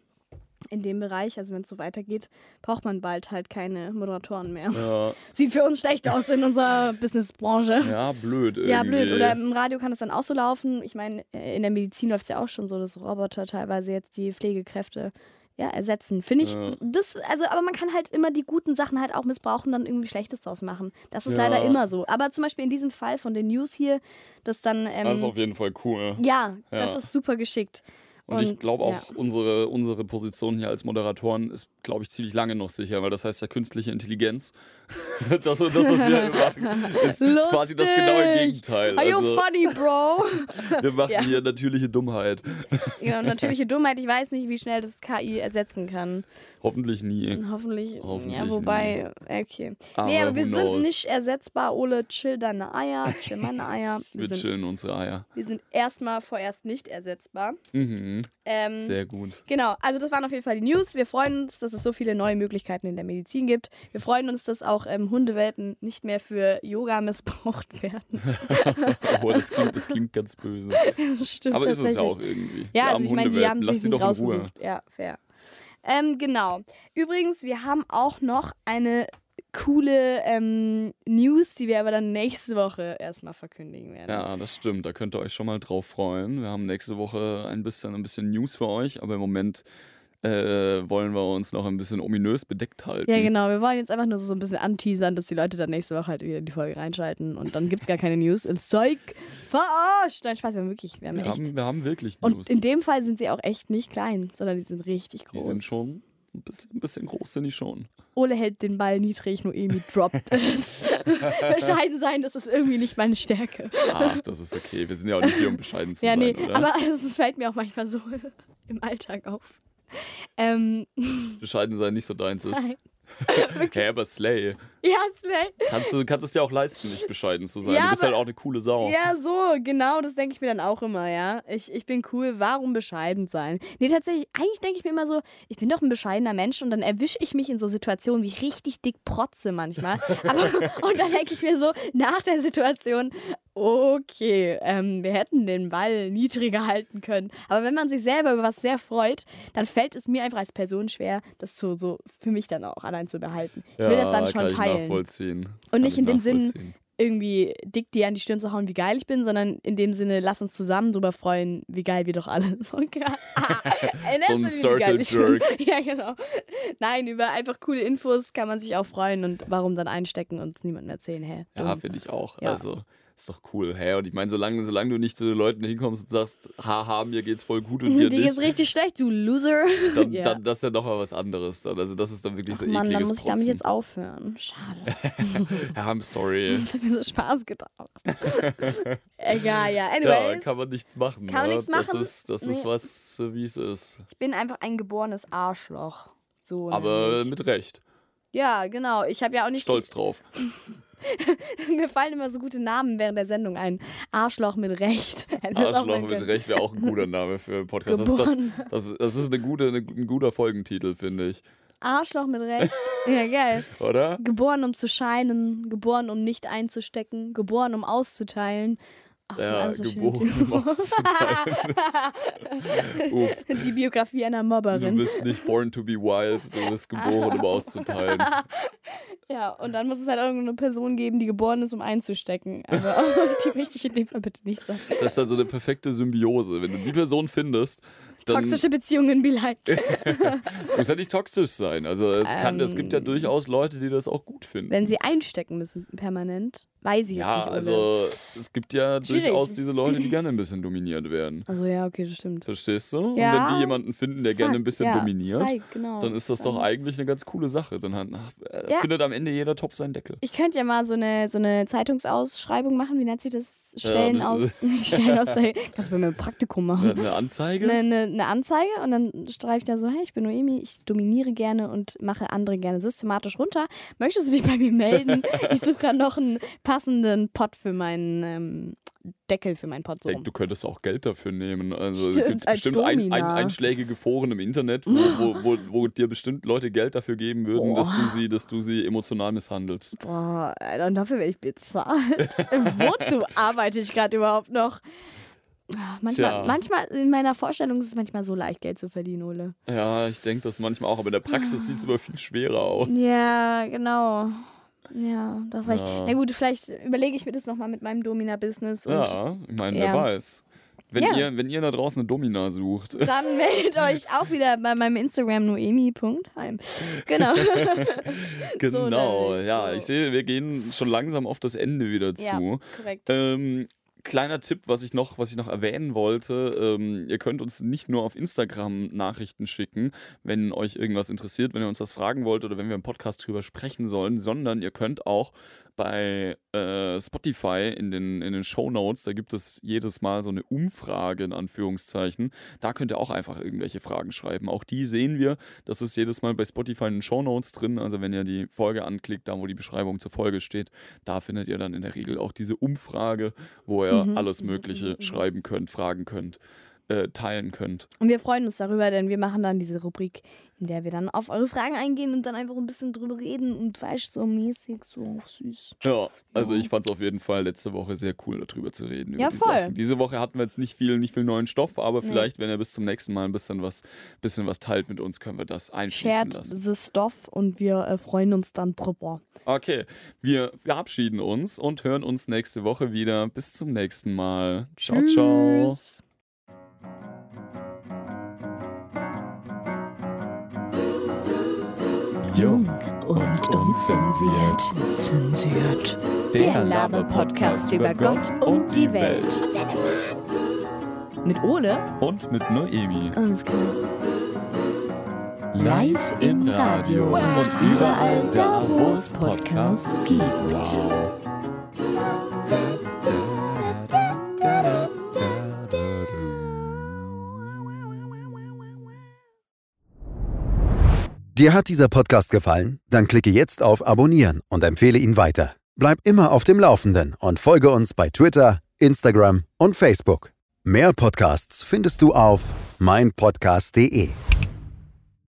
in dem Bereich, also wenn es so weitergeht, braucht man bald halt keine Moderatoren mehr. Ja. Sieht für uns schlecht aus in unserer Businessbranche. Ja, blöd irgendwie. Ja, blöd. Oder im Radio kann es dann auch so laufen. Ich meine, in der Medizin läuft es ja auch schon so, dass Roboter teilweise jetzt die Pflegekräfte ersetzen. Finde ich, aber man kann halt immer die guten Sachen halt auch missbrauchen, dann irgendwie Schlechtes draus machen. Das ist leider immer so. Aber zum Beispiel in diesem Fall von den News hier, das dann... das ist auf jeden Fall cool. Ja, das ist super geschickt. Und ich glaube auch, unsere Position hier als Moderatoren ist, glaube ich, ziemlich lange noch sicher, weil das heißt ja künstliche Intelligenz. das, was wir machen, ist quasi das genaue Gegenteil. Are you funny, bro? Wir machen hier natürliche Dummheit. Ja, natürliche Dummheit. Ich weiß nicht, wie schnell das KI ersetzen kann. Hoffentlich nie. Hoffentlich ja, wobei, okay. Aber aber wir sind nicht ersetzbar, Ole. Chill deine Eier, chill meine Eier. Wir chillen unsere Eier. Wir sind vorerst nicht ersetzbar. Sehr gut. Genau, also das waren auf jeden Fall die News. Wir freuen uns, dass es so viele neue Möglichkeiten in der Medizin gibt. Wir freuen uns, dass auch Hundewelpen nicht mehr für Yoga missbraucht werden. Oh, das klingt ganz böse. Das stimmt. Aber ist es ja auch irgendwie. Ja, also ich meine, die haben sich nicht rausgesucht. Ruhe. Ja, fair. Genau. Übrigens, wir haben auch noch eine coole News, die wir aber dann nächste Woche erstmal verkündigen werden. Ja, das stimmt. Da könnt ihr euch schon mal drauf freuen. Wir haben nächste Woche ein bisschen News für euch, aber im Moment wollen wir uns noch ein bisschen ominös bedeckt halten. Ja, genau. Wir wollen jetzt einfach nur so ein bisschen anteasern, dass die Leute dann nächste Woche halt wieder in die Folge reinschalten und dann gibt es gar keine News. Ins Zeug verarscht! Nein, Spaß, wir haben wirklich News. Und in dem Fall sind sie auch echt nicht klein, sondern die sind richtig groß. Die sind schon ein bisschen groß, sind die schon. Ole hält den Ball niedrig, Noemi droppt es. Bescheiden sein, das ist irgendwie nicht meine Stärke. Ach, das ist okay. Wir sind ja auch nicht hier, um bescheiden zu sein, oder? Aber es fällt mir auch manchmal so im Alltag auf. Dass bescheiden sein nicht so deins ist. Nein. Hey, aber Slay. Ja, Slay. Kannst es dir auch leisten, nicht bescheiden zu sein. Ja, du bist halt auch eine coole Sau. Ja, so, genau, das denke ich mir dann auch immer, ja. Ich bin cool, warum bescheiden sein? Nee, tatsächlich, eigentlich denke ich mir immer so, ich bin doch ein bescheidener Mensch und dann erwische ich mich in so Situationen, wie ich richtig dick protze manchmal. Und dann denke ich mir so, nach der Situation, okay, wir hätten den Ball niedriger halten können. Aber wenn man sich selber über was sehr freut, dann fällt es mir einfach als Person schwer, das so für mich dann auch allein zu behalten. Ich will das dann schon teilen. Nachvollziehen. Und nicht in dem Sinn, irgendwie dick dir an die Stirn zu hauen, wie geil ich bin, sondern in dem Sinne, lass uns zusammen drüber freuen, wie geil wir doch alle sind. So ein Circle Jerk. Ja, genau. Nein, über einfach coole Infos kann man sich auch freuen und warum dann einstecken und es niemandem erzählen, hä? Ja, finde ich auch. Ja. Also, ist doch cool. Hä? Und ich meine, solange du nicht zu den Leuten hinkommst und sagst, haha, mir geht's voll gut und dir nicht. Dir geht's richtig schlecht, du Loser. Dann das ist ja doch mal was anderes. Also das ist dann wirklich so ekliges Mann, dann muss ich Protzen. damit jetzt aufhören. Schade. Ja, I'm sorry. Das hat mir so Spaß gedacht. Egal, ja. Anyways. Ja, kann man nichts machen. Kann man nichts machen. Das ist was, wie es ist. Ich bin einfach ein geborenes Arschloch. So aber nämlich. mit Recht. Ja, genau. Ich habe ja auch nicht... Stolz drauf. Mir fallen immer so gute Namen während der Sendung ein. Arschloch mit Recht. Arschloch mit Recht wäre auch ein guter Name für einen Podcast. Das ist ein guter Folgentitel, finde ich. Arschloch mit Recht. Ja, geil. Oder? Geboren, um zu scheinen. Geboren, um nicht einzustecken. Geboren, um auszuteilen. Ach, ja, so geboren, um auszuteilen. Die Biografie einer Mobberin. Du bist nicht born to be wild, du bist geboren, um auszuteilen. Ja, und dann muss es halt irgendeine Person geben, die geboren ist, um einzustecken. Aber die möchte ich in dem Fall bitte nicht sagen. Das ist dann so eine perfekte Symbiose. Wenn du die Person findest, dann... Toxische Beziehungen be like. Es muss ja nicht toxisch sein. Also es gibt ja durchaus Leute, die das auch gut finden. Wenn sie einstecken müssen permanent, weiß ich ja, jetzt nicht. Ja, also es gibt ja durchaus diese Leute, die gerne ein bisschen dominiert werden. Also ja, okay, das stimmt. Verstehst du? Ja. Und wenn die jemanden finden, der gerne ein bisschen dominiert, genau. dann ist das doch eigentlich eine ganz coole Sache. Dann findet am Ende jeder Topf seinen Deckel. Ich könnte ja mal so eine Zeitungsausschreibung machen. Wie nennt sich das? Stellen aus der... Kannst du bei mir ein Praktikum machen. Eine Anzeige? Eine Anzeige und dann schreibe ich da so, hey, ich bin Noemi, ich dominiere gerne und mache andere gerne systematisch runter. Möchtest du dich bei mir melden? Ich suche gerade noch einen passenden Pot für meinen Deckel für meinen Pot. So. Du könntest auch Geld dafür nehmen. Also Stimmt, es gibt bestimmt einschlägige Foren im Internet, wo dir bestimmt Leute Geld dafür geben würden, dass du sie emotional misshandelst. Boah, Alter, und dafür werde ich bezahlt. Wozu arbeite ich gerade überhaupt noch? Manchmal, in meiner Vorstellung ist es manchmal so leicht, Geld zu verdienen, Ole. Ja, ich denke das manchmal auch, aber in der Praxis sieht es immer viel schwerer aus. Ja, genau. Ja, das reicht. Na gut, vielleicht überlege ich mir das nochmal mit meinem Domina-Business. Ja, ich meine, wer weiß. Wenn ihr da draußen eine Domina sucht. Dann meldet euch auch wieder bei meinem Instagram noemi.heim. Genau. Genau, ja. Ich sehe, wir gehen schon langsam auf das Ende wieder zu. Ja, korrekt. Kleiner Tipp, was ich noch erwähnen wollte, ihr könnt uns nicht nur auf Instagram Nachrichten schicken, wenn euch irgendwas interessiert, wenn ihr uns das fragen wollt oder wenn wir im Podcast drüber sprechen sollen, sondern ihr könnt auch bei Spotify in den Shownotes, da gibt es jedes Mal so eine Umfrage in Anführungszeichen, da könnt ihr auch einfach irgendwelche Fragen schreiben. Auch die sehen wir, das ist jedes Mal bei Spotify in den Shownotes drin, also wenn ihr die Folge anklickt, da wo die Beschreibung zur Folge steht, da findet ihr dann in der Regel auch diese Umfrage, wo ihr alles Mögliche schreiben könnt, fragen könnt, teilen könnt. Und wir freuen uns darüber, denn wir machen dann diese Rubrik, in der wir dann auf eure Fragen eingehen und dann einfach ein bisschen drüber reden und weißt so mäßig, so süß. Ja, also ich fand es auf jeden Fall letzte Woche sehr cool, darüber zu reden. Ja, voll. Sachen. Diese Woche hatten wir jetzt nicht viel neuen Stoff, aber vielleicht, wenn ihr bis zum nächsten Mal ein bisschen was teilt mit uns, können wir das einschließen lassen. Shared the stuff und wir freuen uns dann drüber. Okay, wir verabschieden uns und hören uns nächste Woche wieder. Bis zum nächsten Mal. Ciao, ciao. Jung und unzensiert. Der Laber-Podcast über Gott und die Welt. Mit Ole Und mit Noemi. Alles klar. Live im Radio und überall da, wo es Podcasts gibt. Dir hat dieser Podcast gefallen? Dann klicke jetzt auf Abonnieren und empfehle ihn weiter. Bleib immer auf dem Laufenden und folge uns bei Twitter, Instagram und Facebook. Mehr Podcasts findest du auf meinpodcast.de.